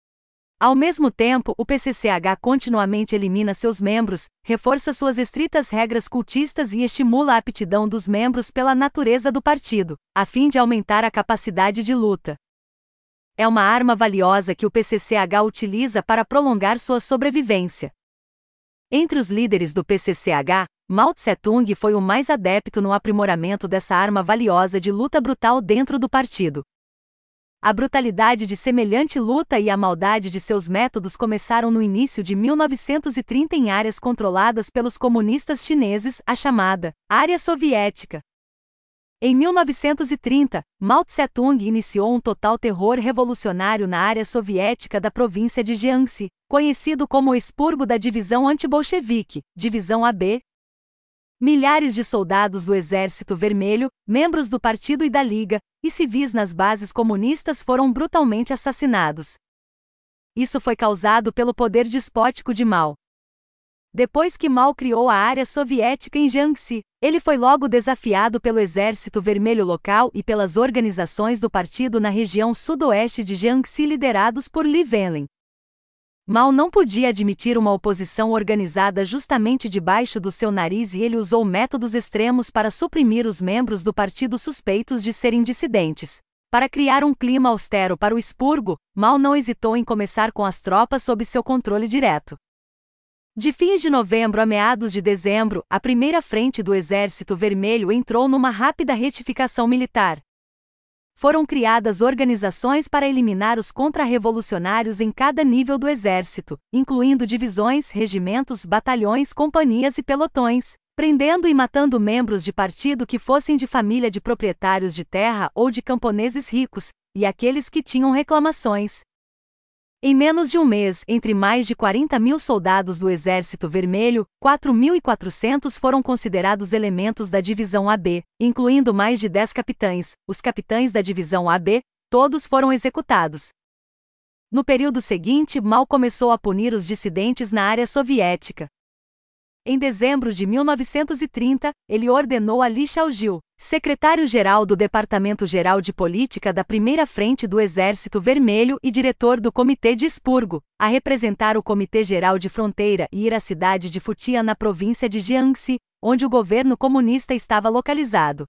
Ao mesmo tempo, o P C C H continuamente elimina seus membros, reforça suas estritas regras cultistas e estimula a aptidão dos membros pela natureza do partido, a fim de aumentar a capacidade de luta. É uma arma valiosa que o P C C H utiliza para prolongar sua sobrevivência. Entre os líderes do P C C H, Mao Tse-tung foi o mais adepto no aprimoramento dessa arma valiosa de luta brutal dentro do partido. A brutalidade de semelhante luta e a maldade de seus métodos começaram no início de mil novecentos e trinta em áreas controladas pelos comunistas chineses, a chamada área soviética. Em mil novecentos e trinta, Mao Tse-tung iniciou um total terror revolucionário na área soviética da província de Jiangxi, conhecido como o expurgo da divisão antibolchevique, divisão A B. Milhares de soldados do Exército Vermelho, membros do partido e da Liga, e civis nas bases comunistas foram brutalmente assassinados. Isso foi causado pelo poder despótico de Mao. Depois que Mao criou a área soviética em Jiangxi, ele foi logo desafiado pelo Exército Vermelho local e pelas organizações do partido na região sudoeste de Jiangxi liderados por Li Wenlin. Mao não podia admitir uma oposição organizada justamente debaixo do seu nariz e ele usou métodos extremos para suprimir os membros do partido suspeitos de serem dissidentes. Para criar um clima austero para o expurgo, Mao não hesitou em começar com as tropas sob seu controle direto. De fins de novembro a meados de dezembro, a primeira frente do Exército Vermelho entrou numa rápida retificação militar. Foram criadas organizações para eliminar os contra-revolucionários em cada nível do exército, incluindo divisões, regimentos, batalhões, companhias e pelotões, prendendo e matando membros de partido que fossem de família de proprietários de terra ou de camponeses ricos, e aqueles que tinham reclamações. Em menos de um mês, entre mais de quarenta mil soldados do Exército Vermelho, quatro mil e quatrocentos foram considerados elementos da Divisão A B, incluindo mais de dez capitães. Os capitães da Divisão A B, todos foram executados. No período seguinte, Mao começou a punir os dissidentes na área soviética. Em dezembro de mil novecentos e trinta, ele ordenou a Li Shaojil, secretário-geral do Departamento Geral de Política da Primeira Frente do Exército Vermelho e diretor do Comitê de Expurgo, a representar o Comitê Geral de Fronteira e ir à cidade de Futian na província de Jiangxi, onde o governo comunista estava localizado.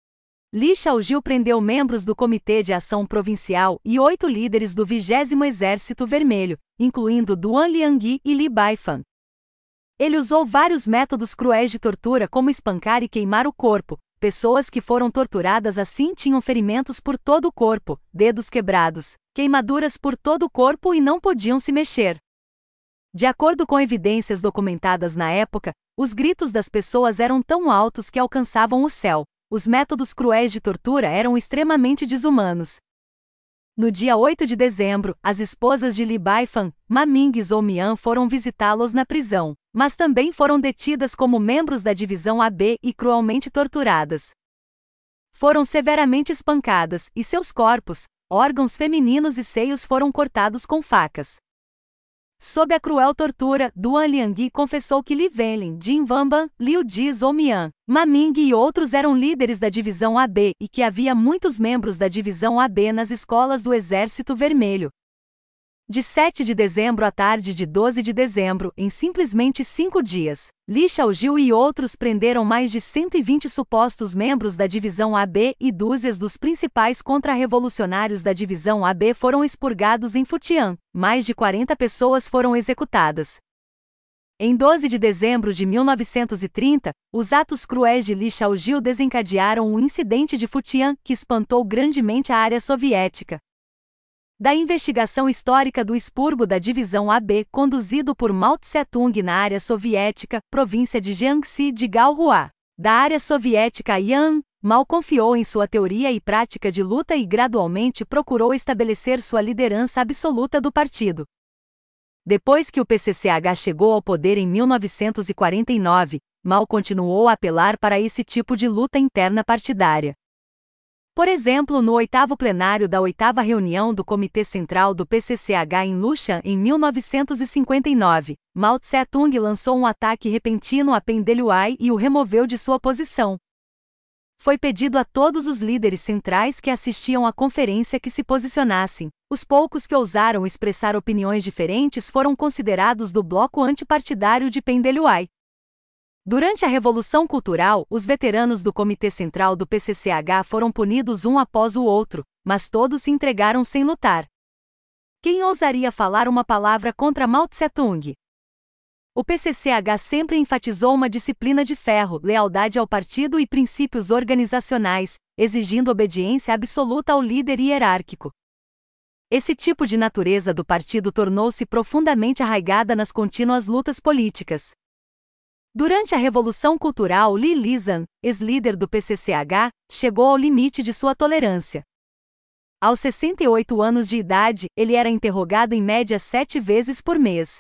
Li Shaojil prendeu membros do Comitê de Ação Provincial e oito líderes do vigésimo Exército Vermelho, incluindo Duan Liangyi e Li Baifan. Ele usou vários métodos cruéis de tortura como espancar e queimar o corpo. Pessoas que foram torturadas assim tinham ferimentos por todo o corpo, dedos quebrados, queimaduras por todo o corpo e não podiam se mexer. De acordo com evidências documentadas na época, os gritos das pessoas eram tão altos que alcançavam o céu. Os métodos cruéis de tortura eram extremamente desumanos. No dia oito de dezembro, as esposas de Li Baifan, Ma Ming e Zhou Mian foram visitá-los na prisão, mas também foram detidas como membros da Divisão A B e cruelmente torturadas. Foram severamente espancadas, e seus corpos, órgãos femininos e seios foram cortados com facas. Sob a cruel tortura, Duan Liangyi confessou que Li Wenlin, Jin Wanban, Liu Ji, Zhou Mian, Ma Ming e outros eram líderes da Divisão A B e que havia muitos membros da Divisão A B nas escolas do Exército Vermelho. De sete de dezembro à tarde de doze de dezembro, em simplesmente cinco dias, Li Shaojil e outros prenderam mais de cento e vinte supostos membros da Divisão A B e dúzias dos principais contra-revolucionários da Divisão A B foram expurgados em Futian. Mais de quarenta pessoas foram executadas. Em doze de dezembro de mil novecentos e trinta, os atos cruéis de Li Shaojil desencadearam um incidente de Futian que espantou grandemente a área soviética. Da investigação histórica do expurgo da Divisão A B conduzido por Mao Tse-tung na área soviética, província de Jiangxi de Gaohua, da área soviética Yan, Mao confiou em sua teoria e prática de luta e gradualmente procurou estabelecer sua liderança absoluta do partido. Depois que o P C C H chegou ao poder em mil novecentos e quarenta e nove, Mao continuou a apelar para esse tipo de luta interna partidária. Por exemplo, no oitavo plenário da oitava reunião do Comitê Central do P C C H em Lushan em mil novecentos e cinquenta e nove, Mao Tse-tung lançou um ataque repentino a Pen Deluai e o removeu de sua posição. Foi pedido a todos os líderes centrais que assistiam à conferência que se posicionassem. Os poucos que ousaram expressar opiniões diferentes foram considerados do bloco antipartidário de Pen Deluai. Durante a Revolução Cultural, os veteranos do Comitê Central do P C C H foram punidos um após o outro, mas todos se entregaram sem lutar. Quem ousaria falar uma palavra contra Mao Tse-tung? O P C C H sempre enfatizou uma disciplina de ferro, lealdade ao partido e princípios organizacionais, exigindo obediência absoluta ao líder hierárquico. Esse tipo de natureza do partido tornou-se profundamente arraigada nas contínuas lutas políticas. Durante a Revolução Cultural, Lee Lizan, ex-líder do P C C H, chegou ao limite de sua tolerância. Aos sessenta e oito anos de idade, ele era interrogado em média sete vezes por mês.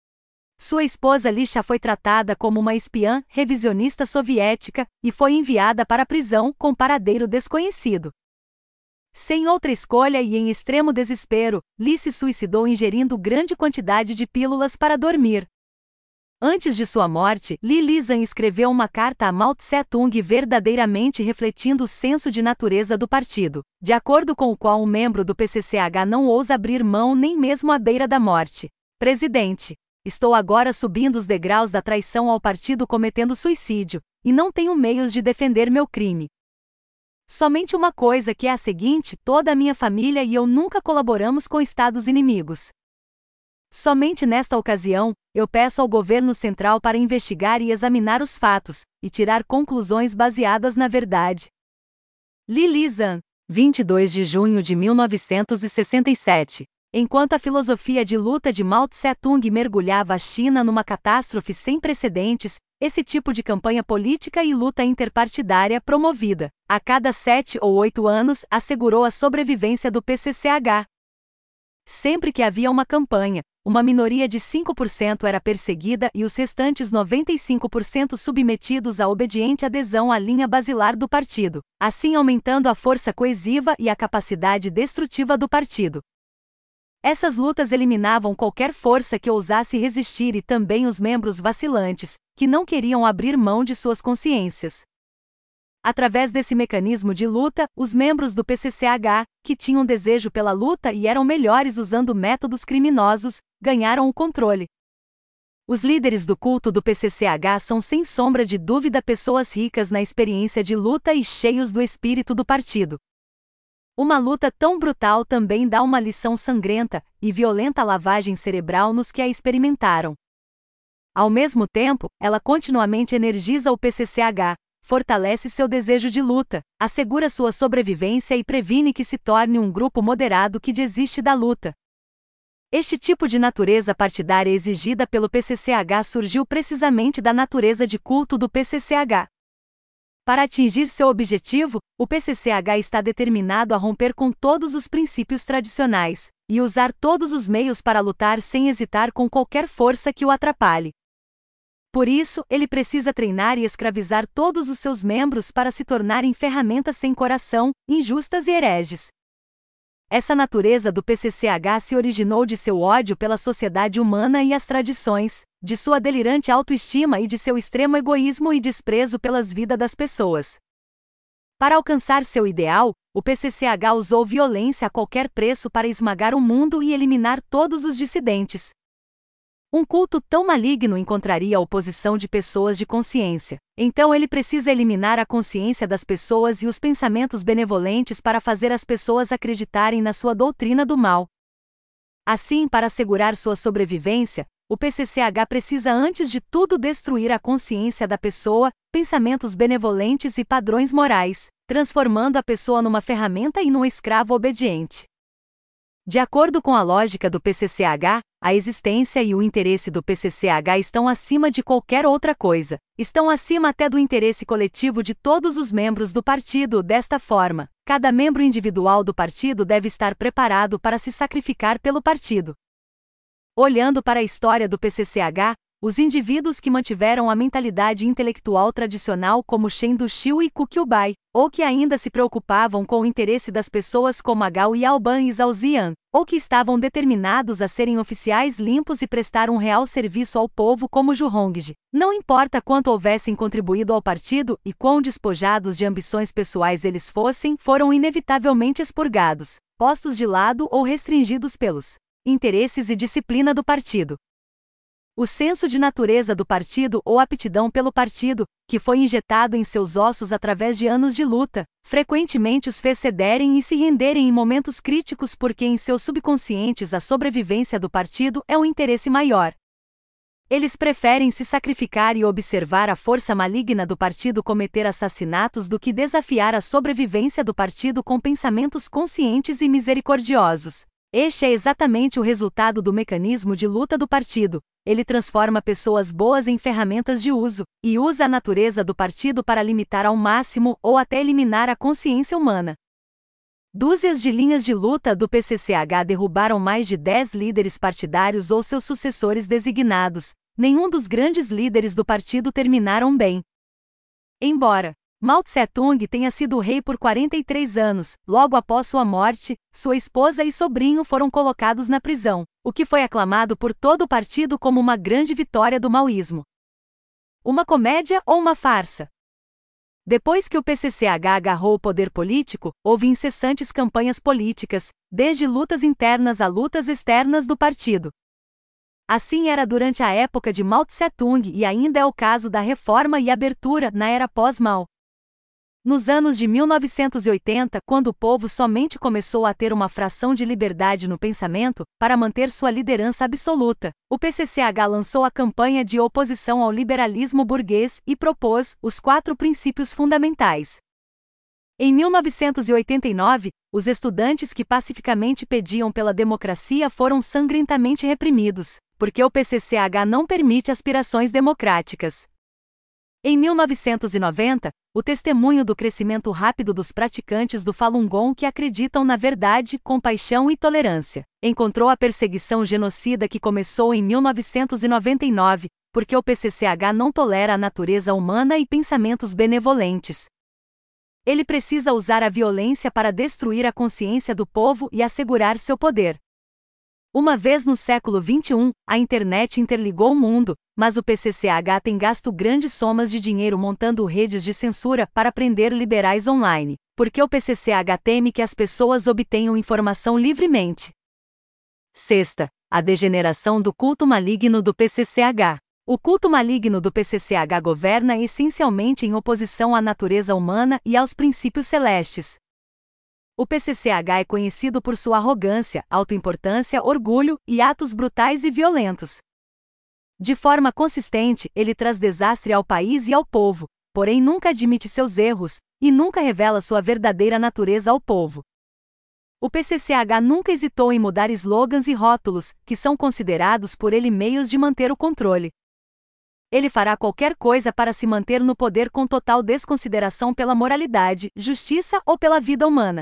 Sua esposa Lisha foi tratada como uma espiã revisionista soviética e foi enviada para a prisão com paradeiro desconhecido. Sem outra escolha e em extremo desespero, Lee se suicidou ingerindo grande quantidade de pílulas para dormir. Antes de sua morte, Lee Lizan escreveu uma carta a Mao Tse-tung verdadeiramente refletindo o senso de natureza do partido, de acordo com o qual um membro do P C C H não ousa abrir mão nem mesmo à beira da morte. Presidente, estou agora subindo os degraus da traição ao partido cometendo suicídio, e não tenho meios de defender meu crime. Somente uma coisa que é a seguinte: toda a minha família e eu nunca colaboramos com estados inimigos. Somente nesta ocasião, eu peço ao governo central para investigar e examinar os fatos, e tirar conclusões baseadas na verdade. Lee Lizan, vinte e dois de junho de mil novecentos e sessenta e sete. Enquanto a filosofia de luta de Mao Tse-tung mergulhava a China numa catástrofe sem precedentes, esse tipo de campanha política e luta interpartidária promovida, a cada sete ou oito anos, assegurou a sobrevivência do P C C H. Sempre que havia uma campanha, uma minoria de cinco por cento era perseguida e os restantes noventa e cinco por cento submetidos à obediente adesão à linha basilar do partido, assim aumentando a força coesiva e a capacidade destrutiva do partido. Essas lutas eliminavam qualquer força que ousasse resistir e também os membros vacilantes, que não queriam abrir mão de suas consciências. Através desse mecanismo de luta, os membros do P C C H, que tinham desejo pela luta e eram melhores usando métodos criminosos, ganharam o controle. Os líderes do culto do P C C H são sem sombra de dúvida pessoas ricas na experiência de luta e cheios do espírito do partido. Uma luta tão brutal também dá uma lição sangrenta e violenta lavagem cerebral nos que a experimentaram. Ao mesmo tempo, ela continuamente energiza o P C C H, fortalece seu desejo de luta, assegura sua sobrevivência e previne que se torne um grupo moderado que desiste da luta. Este tipo de natureza partidária exigida pelo P C C H surgiu precisamente da natureza de culto do P C C H. Para atingir seu objetivo, o P C C H está determinado a romper com todos os princípios tradicionais, e usar todos os meios para lutar sem hesitar com qualquer força que o atrapalhe. Por isso, ele precisa treinar e escravizar todos os seus membros para se tornarem ferramentas sem coração, injustas e hereges. Essa natureza do P C C H se originou de seu ódio pela sociedade humana e as tradições, de sua delirante autoestima e de seu extremo egoísmo e desprezo pelas vidas das pessoas. Para alcançar seu ideal, o P C C H usou violência a qualquer preço para esmagar o mundo e eliminar todos os dissidentes. Um culto tão maligno encontraria a oposição de pessoas de consciência. Então ele precisa eliminar a consciência das pessoas e os pensamentos benevolentes para fazer as pessoas acreditarem na sua doutrina do mal. Assim, para assegurar sua sobrevivência, o P C C H precisa antes de tudo destruir a consciência da pessoa, pensamentos benevolentes e padrões morais, transformando a pessoa numa ferramenta e num escravo obediente. De acordo com a lógica do P C C H, a existência e o interesse do P C C H estão acima de qualquer outra coisa, estão acima até do interesse coletivo de todos os membros do partido. Desta forma, cada membro individual do partido deve estar preparado para se sacrificar pelo partido. Olhando para a história do P C C H, os indivíduos que mantiveram a mentalidade intelectual tradicional como Shen Duxiu e Kukyubai, ou que ainda se preocupavam com o interesse das pessoas como Gao Yaoban e Zhao Ziyan, ou que estavam determinados a serem oficiais limpos e prestar um real serviço ao povo como Zhu Hongji, não importa quanto houvessem contribuído ao partido e quão despojados de ambições pessoais eles fossem, foram inevitavelmente expurgados, postos de lado ou restringidos pelos interesses e disciplina do partido. O senso de natureza do partido ou aptidão pelo partido, que foi injetado em seus ossos através de anos de luta, frequentemente os fez cederem e se renderem em momentos críticos porque em seus subconscientes a sobrevivência do partido é um interesse maior. Eles preferem se sacrificar e observar a força maligna do partido cometer assassinatos do que desafiar a sobrevivência do partido com pensamentos conscientes e misericordiosos. Este é exatamente o resultado do mecanismo de luta do partido. Ele transforma pessoas boas em ferramentas de uso, e usa a natureza do partido para limitar ao máximo ou até eliminar a consciência humana. Dúzias de linhas de luta do P C C H derrubaram mais de dez líderes partidários ou seus sucessores designados. Nenhum dos grandes líderes do partido terminaram bem. Embora Mao Tse-tung tenha sido rei por quarenta e três anos, logo após sua morte, sua esposa e sobrinho foram colocados na prisão, o que foi aclamado por todo o partido como uma grande vitória do maoísmo. Uma comédia ou uma farsa? Depois que o P C C H agarrou o poder político, houve incessantes campanhas políticas, desde lutas internas a lutas externas do partido. Assim era durante a época de Mao Tse-tung e ainda é o caso da reforma e abertura na era pós-Mao. Nos anos de mil novecentos e oitenta, quando o povo somente começou a ter uma fração de liberdade no pensamento, para manter sua liderança absoluta, o P C C H lançou a campanha de oposição ao liberalismo burguês e propôs os quatro princípios fundamentais. Em mil novecentos e oitenta e nove, os estudantes que pacificamente pediam pela democracia foram sangrentamente reprimidos, porque o P C C H não permite aspirações democráticas. Em mil novecentos e noventa, o testemunho do crescimento rápido dos praticantes do Falun Gong que acreditam na verdade, compaixão e tolerância, encontrou a perseguição genocida que começou em mil novecentos e noventa e nove, porque o P C C H não tolera a natureza humana e pensamentos benevolentes. Ele precisa usar a violência para destruir a consciência do povo e assegurar seu poder. Uma vez no século vinte e um, a internet interligou o mundo, mas o P C C H tem gasto grandes somas de dinheiro montando redes de censura para prender liberais online, porque o P C C H teme que as pessoas obtenham informação livremente. Sexta, a degeneração do culto maligno do P C C H. O culto maligno do P C C H governa essencialmente em oposição à natureza humana e aos princípios celestes. O P C C H é conhecido por sua arrogância, autoimportância, orgulho e atos brutais e violentos. De forma consistente, ele traz desastre ao país e ao povo, porém nunca admite seus erros, e nunca revela sua verdadeira natureza ao povo. O P C C H nunca hesitou em mudar slogans e rótulos, que são considerados por ele meios de manter o controle. Ele fará qualquer coisa para se manter no poder com total desconsideração pela moralidade, justiça ou pela vida humana.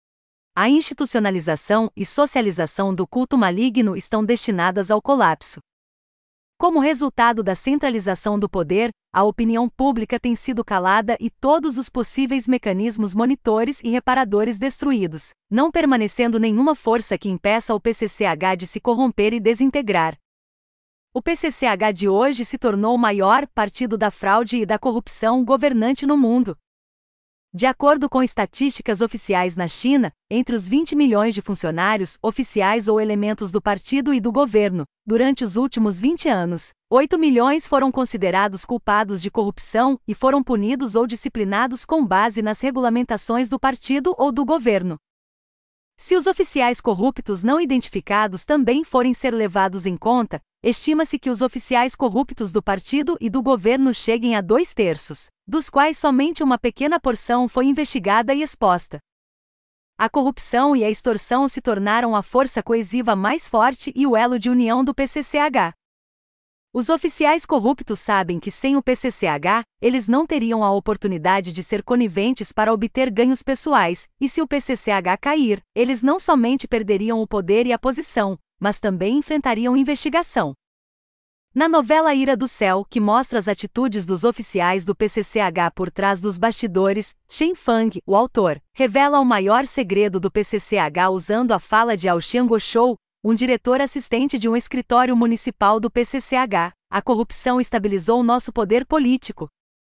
A institucionalização e socialização do culto maligno estão destinadas ao colapso. Como resultado da centralização do poder, a opinião pública tem sido calada e todos os possíveis mecanismos monitores e reparadores destruídos, não permanecendo nenhuma força que impeça o P C C H de se corromper e desintegrar. O P C C H de hoje se tornou o maior partido da fraude e da corrupção governante no mundo. De acordo com estatísticas oficiais na China, entre os vinte milhões de funcionários, oficiais ou elementos do partido e do governo, durante os últimos vinte anos, oito milhões foram considerados culpados de corrupção e foram punidos ou disciplinados com base nas regulamentações do partido ou do governo. Se os oficiais corruptos não identificados também forem ser levados em conta, estima-se que os oficiais corruptos do partido e do governo cheguem a dois terços, dos quais somente uma pequena porção foi investigada e exposta. A corrupção e a extorsão se tornaram a força coesiva mais forte e o elo de união do P C C H. Os oficiais corruptos sabem que sem o P C C H, eles não teriam a oportunidade de ser coniventes para obter ganhos pessoais, e se o P C C H cair, eles não somente perderiam o poder e a posição, mas também enfrentariam investigação. Na novela Ira do Céu, que mostra as atitudes dos oficiais do P C C H por trás dos bastidores, Shen Fang, o autor, revela o maior segredo do P C C H usando a fala de Ao Xiangguoshou, um diretor assistente de um escritório municipal do P C C H. A corrupção estabilizou nosso poder político.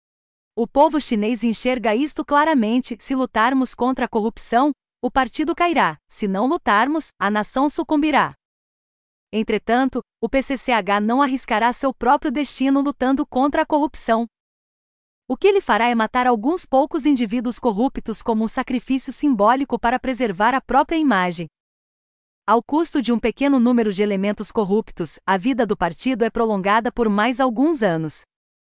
O povo chinês enxerga isto claramente: se lutarmos contra a corrupção, o partido cairá; se não lutarmos, a nação sucumbirá. Entretanto, o P C C H não arriscará seu próprio destino lutando contra a corrupção. O que ele fará é matar alguns poucos indivíduos corruptos como um sacrifício simbólico para preservar a própria imagem. Ao custo de um pequeno número de elementos corruptos, a vida do partido é prolongada por mais alguns anos.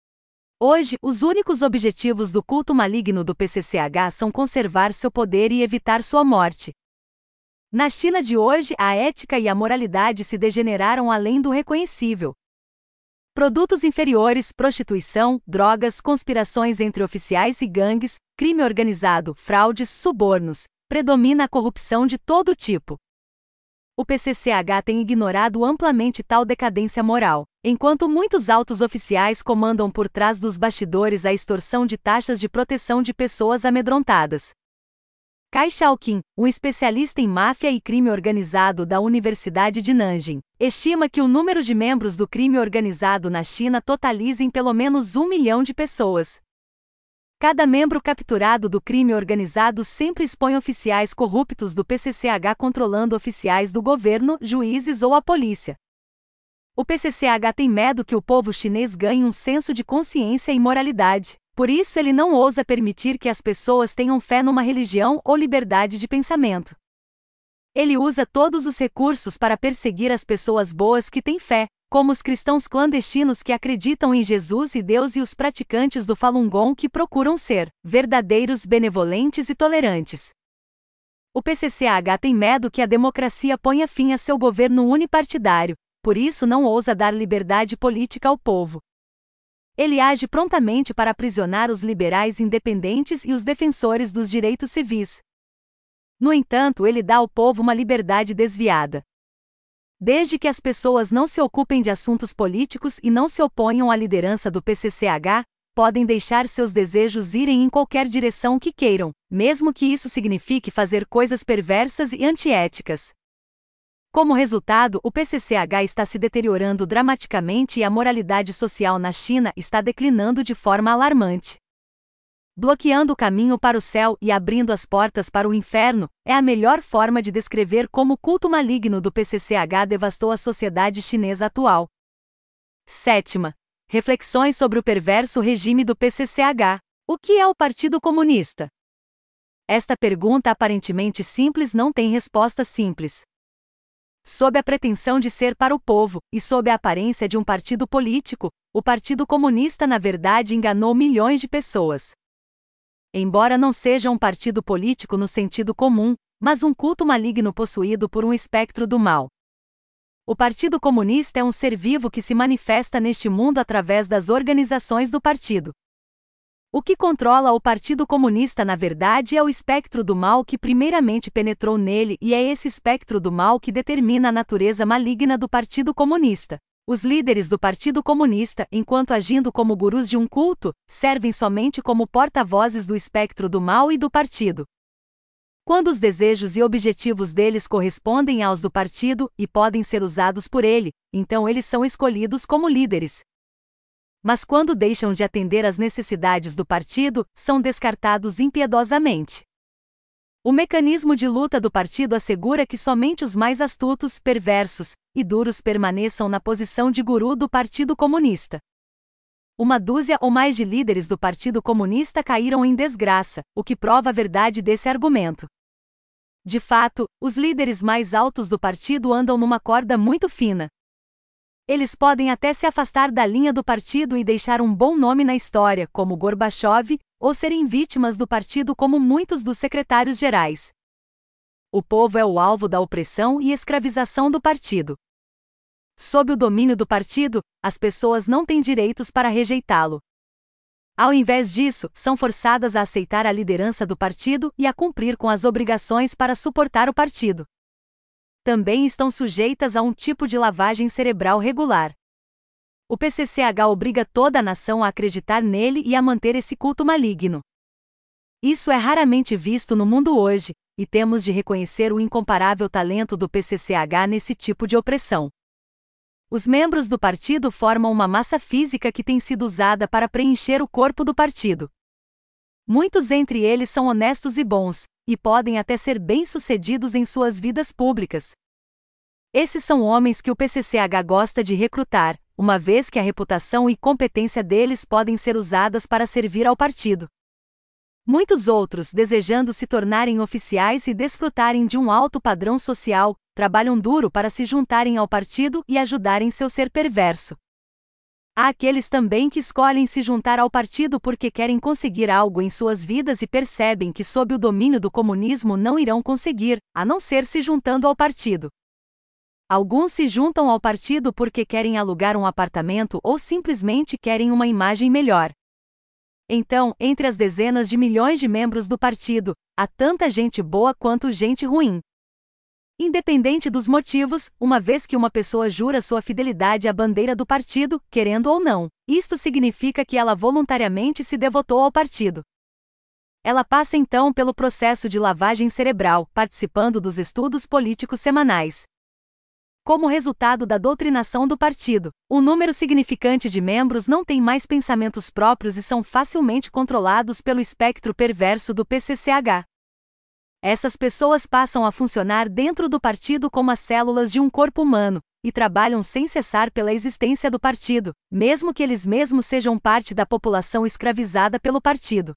Hoje, os únicos objetivos do culto maligno do P C C H são conservar seu poder e evitar sua morte. Na China de hoje, a ética e a moralidade se degeneraram além do reconhecível. Produtos inferiores, prostituição, drogas, conspirações entre oficiais e gangues, crime organizado, fraudes, subornos, predomina a corrupção de todo tipo. O P C C H tem ignorado amplamente tal decadência moral, enquanto muitos altos oficiais comandam por trás dos bastidores a extorsão de taxas de proteção de pessoas amedrontadas. Cai Xiaoqing, um especialista em máfia e crime organizado da Universidade de Nanjing, estima que o número de membros do crime organizado na China totaliza em pelo menos um milhão de pessoas. Cada membro capturado do crime organizado sempre expõe oficiais corruptos do P C C H controlando oficiais do governo, juízes ou a polícia. O P C C H tem medo que o povo chinês ganhe um senso de consciência e moralidade. Por isso ele não ousa permitir que as pessoas tenham fé numa religião ou liberdade de pensamento. Ele usa todos os recursos para perseguir as pessoas boas que têm fé, como os cristãos clandestinos que acreditam em Jesus e Deus e os praticantes do Falun Gong que procuram ser verdadeiros, benevolentes e tolerantes. O P C C H tem medo que a democracia ponha fim a seu governo unipartidário, por isso não ousa dar liberdade política ao povo. Ele age prontamente para aprisionar os liberais independentes e os defensores dos direitos civis. No entanto, ele dá ao povo uma liberdade desviada. Desde que as pessoas não se ocupem de assuntos políticos e não se oponham à liderança do P C C H, podem deixar seus desejos irem em qualquer direção que queiram, mesmo que isso signifique fazer coisas perversas e antiéticas. Como resultado, o P C C H está se deteriorando dramaticamente e a moralidade social na China está declinando de forma alarmante. Bloqueando o caminho para o céu e abrindo as portas para o inferno, é a melhor forma de descrever como o culto maligno do P C C H devastou a sociedade chinesa atual. Sétima. Reflexões sobre o perverso regime do P C C H. O que é o Partido Comunista? Esta pergunta aparentemente simples não tem resposta simples. Sob a pretensão de ser para o povo, e sob a aparência de um partido político, o Partido Comunista na verdade enganou milhões de pessoas. Embora não seja um partido político no sentido comum, mas um culto maligno possuído por um espectro do mal. O Partido Comunista é um ser vivo que se manifesta neste mundo através das organizações do partido. O que controla o Partido Comunista na verdade é o espectro do mal que primeiramente penetrou nele e é esse espectro do mal que determina a natureza maligna do Partido Comunista. Os líderes do Partido Comunista, enquanto agindo como gurus de um culto, servem somente como porta-vozes do espectro do mal e do partido. Quando os desejos e objetivos deles correspondem aos do partido e podem ser usados por ele, então eles são escolhidos como líderes. Mas quando deixam de atender às necessidades do partido, são descartados impiedosamente. O mecanismo de luta do partido assegura que somente os mais astutos, perversos e duros permaneçam na posição de guru do Partido Comunista. Uma dúzia ou mais de líderes do Partido Comunista caíram em desgraça, o que prova a verdade desse argumento. De fato, os líderes mais altos do partido andam numa corda muito fina. Eles podem até se afastar da linha do partido e deixar um bom nome na história, como Gorbachev, ou serem vítimas do partido como muitos dos secretários gerais. O povo é o alvo da opressão e escravização do partido. Sob o domínio do partido, as pessoas não têm direitos para rejeitá-lo. Ao invés disso, são forçadas a aceitar a liderança do partido e a cumprir com as obrigações para suportar o partido. Também estão sujeitas a um tipo de lavagem cerebral regular. O P C C H obriga toda a nação a acreditar nele e a manter esse culto maligno. Isso é raramente visto no mundo hoje, e temos de reconhecer o incomparável talento do P C C H nesse tipo de opressão. Os membros do partido formam uma massa física que tem sido usada para preencher o corpo do partido. Muitos entre eles são honestos e bons, e podem até ser bem-sucedidos em suas vidas públicas. Esses são homens que o P C C H gosta de recrutar, uma vez que a reputação e competência deles podem ser usadas para servir ao partido. Muitos outros, desejando se tornarem oficiais e desfrutarem de um alto padrão social, trabalham duro para se juntarem ao partido e ajudarem seu ser perverso. Há aqueles também que escolhem se juntar ao partido porque querem conseguir algo em suas vidas e percebem que sob o domínio do comunismo não irão conseguir, a não ser se juntando ao partido. Alguns se juntam ao partido porque querem alugar um apartamento ou simplesmente querem uma imagem melhor. Então, entre as dezenas de milhões de membros do partido, há tanta gente boa quanto gente ruim. Independente dos motivos, uma vez que uma pessoa jura sua fidelidade à bandeira do partido, querendo ou não, isto significa que ela voluntariamente se devotou ao partido. Ela passa então pelo processo de lavagem cerebral, participando dos estudos políticos semanais. Como resultado da doutrinação do partido, um número significante de membros não tem mais pensamentos próprios e são facilmente controlados pelo espectro perverso do P C C H. Essas pessoas passam a funcionar dentro do partido como as células de um corpo humano, e trabalham sem cessar pela existência do partido, mesmo que eles mesmos sejam parte da população escravizada pelo partido.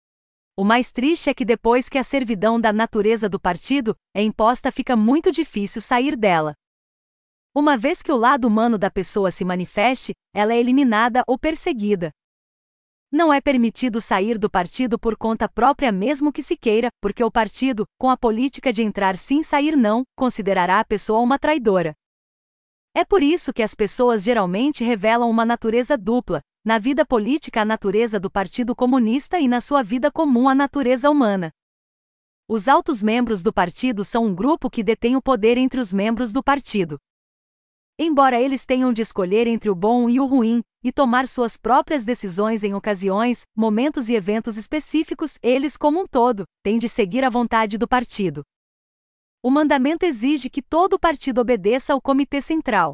O mais triste é que depois que a servidão da natureza do partido é imposta, fica muito difícil sair dela. Uma vez que o lado humano da pessoa se manifeste, ela é eliminada ou perseguida. Não é permitido sair do partido por conta própria mesmo que se queira, porque o partido, com a política de entrar sim sair não, considerará a pessoa uma traidora. É por isso que as pessoas geralmente revelam uma natureza dupla, na vida política a natureza do Partido Comunista e na sua vida comum a natureza humana. Os altos membros do partido são um grupo que detém o poder entre os membros do partido. Embora eles tenham de escolher entre o bom e o ruim, e tomar suas próprias decisões em ocasiões, momentos e eventos específicos, eles como um todo, têm de seguir a vontade do partido. O mandamento exige que todo o partido obedeça ao Comitê Central.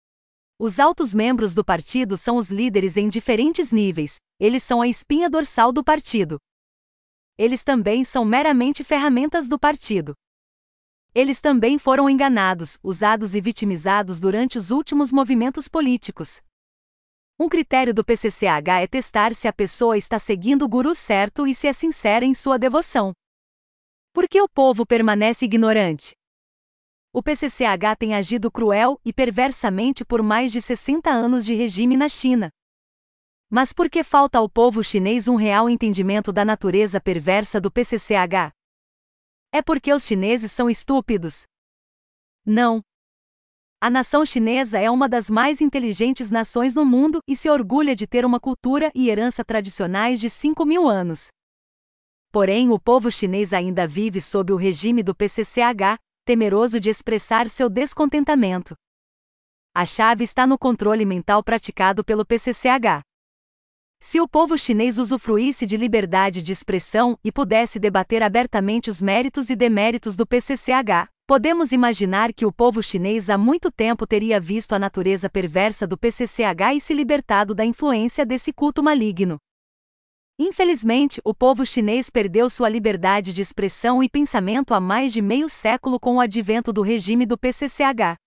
Os altos membros do partido são os líderes em diferentes níveis, eles são a espinha dorsal do partido. Eles também são meramente ferramentas do partido. Eles também foram enganados, usados e vitimizados durante os últimos movimentos políticos. Um critério do P C C H é testar se a pessoa está seguindo o guru certo e se é sincera em sua devoção. Por que o povo permanece ignorante? O P C C H tem agido cruel e perversamente por mais de sessenta anos de regime na China. Mas por que falta ao povo chinês um real entendimento da natureza perversa do P C C H? É porque os chineses são estúpidos? Não. A nação chinesa é uma das mais inteligentes nações no mundo e se orgulha de ter uma cultura e herança tradicionais de cinco mil anos. Porém, o povo chinês ainda vive sob o regime do P C C H, temeroso de expressar seu descontentamento. A chave está no controle mental praticado pelo P C C H. Se o povo chinês usufruísse de liberdade de expressão e pudesse debater abertamente os méritos e deméritos do P C C H, podemos imaginar que o povo chinês há muito tempo teria visto a natureza perversa do P C C H e se libertado da influência desse culto maligno. Infelizmente, o povo chinês perdeu sua liberdade de expressão e pensamento há mais de meio século com o advento do regime do P C C H.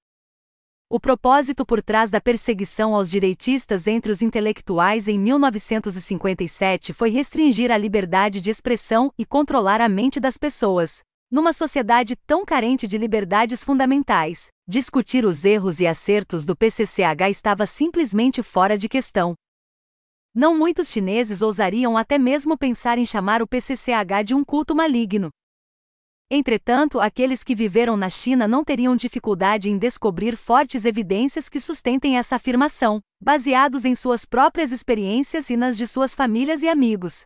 O propósito por trás da perseguição aos direitistas entre os intelectuais em mil novecentos e cinquenta e sete foi restringir a liberdade de expressão e controlar a mente das pessoas. Numa sociedade tão carente de liberdades fundamentais, discutir os erros e acertos do P C C H estava simplesmente fora de questão. Não muitos chineses ousariam até mesmo pensar em chamar o P C C H de um culto maligno. Entretanto, aqueles que viveram na China não teriam dificuldade em descobrir fortes evidências que sustentem essa afirmação, baseados em suas próprias experiências e nas de suas famílias e amigos.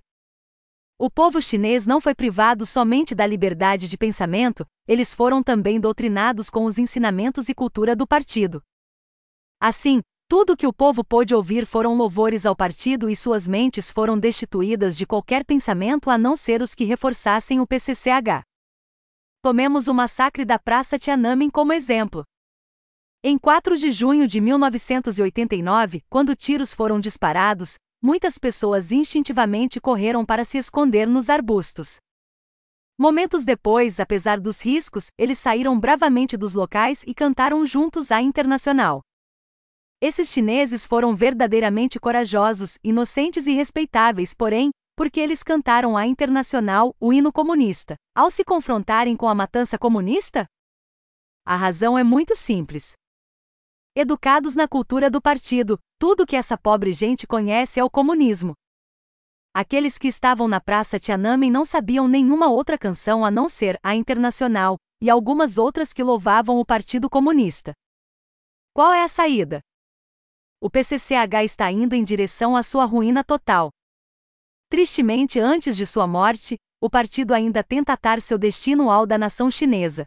O povo chinês não foi privado somente da liberdade de pensamento, eles foram também doutrinados com os ensinamentos e cultura do partido. Assim, tudo o que o povo pôde ouvir foram louvores ao partido e suas mentes foram destituídas de qualquer pensamento a não ser os que reforçassem o P C C H. Tomemos o massacre da Praça Tiananmen como exemplo. Em quatro de junho de mil novecentos e oitenta e nove, quando tiros foram disparados, muitas pessoas instintivamente correram para se esconder nos arbustos. Momentos depois, apesar dos riscos, eles saíram bravamente dos locais e cantaram juntos a Internacional. Esses chineses foram verdadeiramente corajosos, inocentes e respeitáveis, porém, porque eles cantaram a Internacional, o hino comunista, ao se confrontarem com a matança comunista? A razão é muito simples. educados na cultura do partido, tudo que essa pobre gente conhece é o comunismo. Aqueles que estavam na Praça Tiananmen não sabiam nenhuma outra canção a não ser a Internacional, e algumas outras que louvavam o Partido Comunista. Qual é a saída? O P C C H está indo em direção à sua ruína total. Tristemente, antes de sua morte, o partido ainda tenta atar seu destino ao da nação chinesa.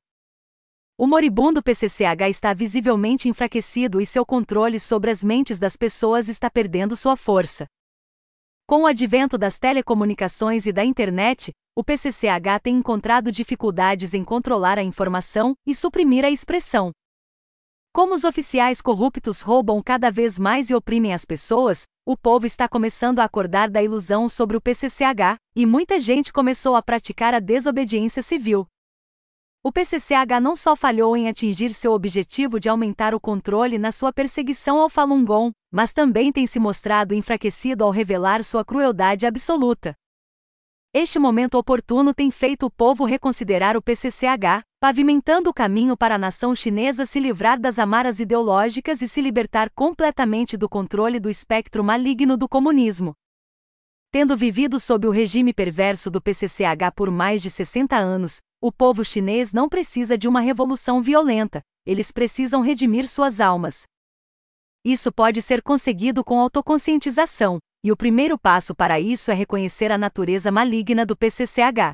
O moribundo P C C H está visivelmente enfraquecido e seu controle sobre as mentes das pessoas está perdendo sua força. Com o advento das telecomunicações e da internet, o P C C H tem encontrado dificuldades em controlar a informação e suprimir a expressão. Como os oficiais corruptos roubam cada vez mais e oprimem as pessoas, o povo está começando a acordar da ilusão sobre o P C C H, e muita gente começou a praticar a desobediência civil. O P C C H não só falhou em atingir seu objetivo de aumentar o controle na sua perseguição ao Falun Gong, mas também tem se mostrado enfraquecido ao revelar sua crueldade absoluta. Este momento oportuno tem feito o povo reconsiderar o P C C H, pavimentando o caminho para a nação chinesa se livrar das amarras ideológicas e se libertar completamente do controle do espectro maligno do comunismo. Tendo vivido sob o regime perverso do P C C H por mais de sessenta anos, o povo chinês não precisa de uma revolução violenta, eles precisam redimir suas almas. Isso pode ser conseguido com autoconscientização, e o primeiro passo para isso é reconhecer a natureza maligna do P C C H.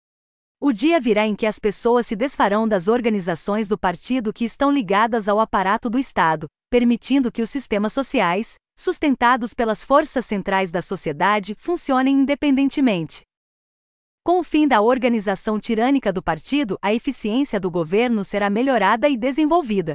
O dia virá em que as pessoas se desfarão das organizações do partido que estão ligadas ao aparato do Estado, permitindo que os sistemas sociais, sustentados pelas forças centrais da sociedade, funcionem independentemente. Com o fim da organização tirânica do partido, a eficiência do governo será melhorada e desenvolvida.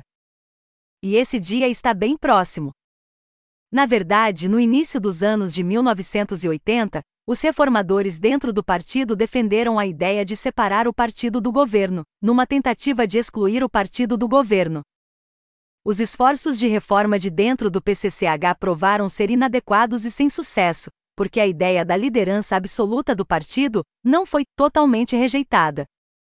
E esse dia está bem próximo. Na verdade, no início dos anos de mil novecentos e oitenta, os reformadores dentro do partido defenderam a ideia de separar o partido do governo, numa tentativa de excluir o partido do governo. Os esforços de reforma de dentro do P C C H provaram ser inadequados e sem sucesso, porque a ideia da liderança absoluta do partido não foi totalmente rejeitada.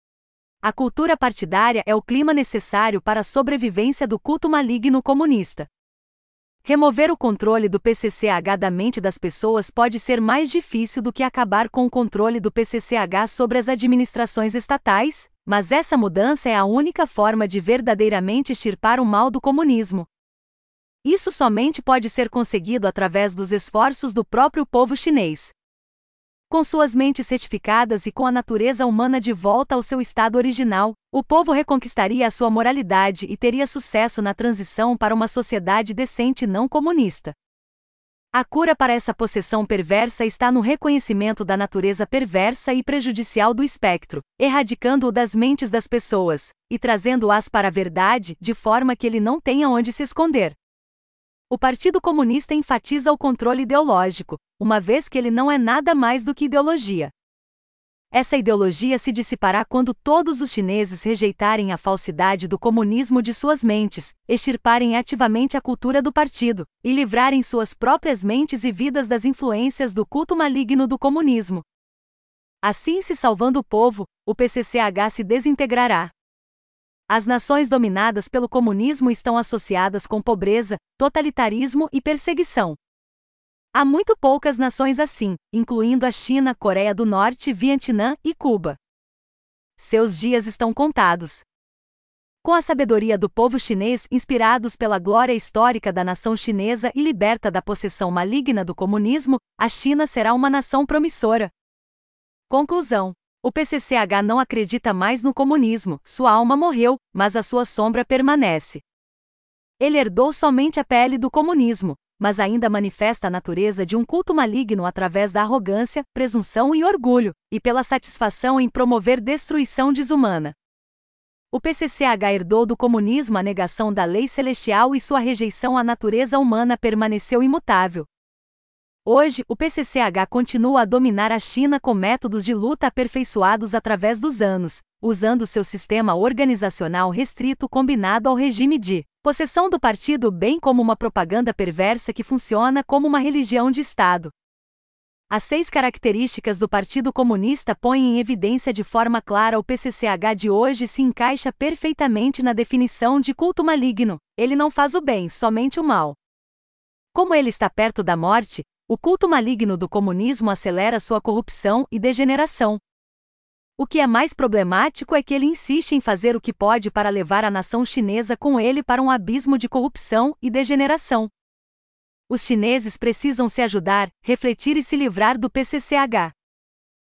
A cultura partidária é o clima necessário para a sobrevivência do culto maligno comunista. Remover o controle do P C C H da mente das pessoas pode ser mais difícil do que acabar com o controle do P C C H sobre as administrações estatais, mas essa mudança é a única forma de verdadeiramente extirpar o mal do comunismo. Isso somente pode ser conseguido através dos esforços do próprio povo chinês. Com suas mentes certificadas e com a natureza humana de volta ao seu estado original, o povo reconquistaria a sua moralidade e teria sucesso na transição para uma sociedade decente não comunista. A cura para essa possessão perversa está no reconhecimento da natureza perversa e prejudicial do espectro, erradicando-o das mentes das pessoas, e trazendo-as para a verdade, de forma que ele não tenha onde se esconder. O Partido Comunista enfatiza o controle ideológico, uma vez que ele não é nada mais do que ideologia. Essa ideologia se dissipará quando todos os chineses rejeitarem a falsidade do comunismo de suas mentes, extirparem ativamente a cultura do partido, e livrarem suas próprias mentes e vidas das influências do culto maligno do comunismo. Assim, se salvando o povo, o P C C H se desintegrará. As nações dominadas pelo comunismo estão associadas com pobreza, totalitarismo e perseguição. Há muito poucas nações assim, incluindo a China, Coreia do Norte, Vietnã e Cuba. Seus dias estão contados. Com a sabedoria do povo chinês, inspirados pela glória histórica da nação chinesa e liberta da possessão maligna do comunismo, a China será uma nação promissora. Conclusão. O P C C H não acredita mais no comunismo, sua alma morreu, mas a sua sombra permanece. Ele herdou somente a pele do comunismo, mas ainda manifesta a natureza de um culto maligno através da arrogância, presunção e orgulho, e pela satisfação em promover destruição desumana. O P C C H herdou do comunismo a negação da lei celestial e sua rejeição à natureza humana permaneceu imutável. Hoje, o P C C H continua a dominar a China com métodos de luta aperfeiçoados através dos anos, usando seu sistema organizacional restrito combinado ao regime de possessão do partido bem como uma propaganda perversa que funciona como uma religião de Estado. As seis características do Partido Comunista põem em evidência de forma clara o P C C H de hoje se encaixa perfeitamente na definição de culto maligno. Ele não faz o bem, somente o mal. Como ele está perto da morte, o culto maligno do comunismo acelera sua corrupção e degeneração. O que é mais problemático é que ele insiste em fazer o que pode para levar a nação chinesa com ele para um abismo de corrupção e degeneração. Os chineses precisam se ajudar, refletir e se livrar do P C C H.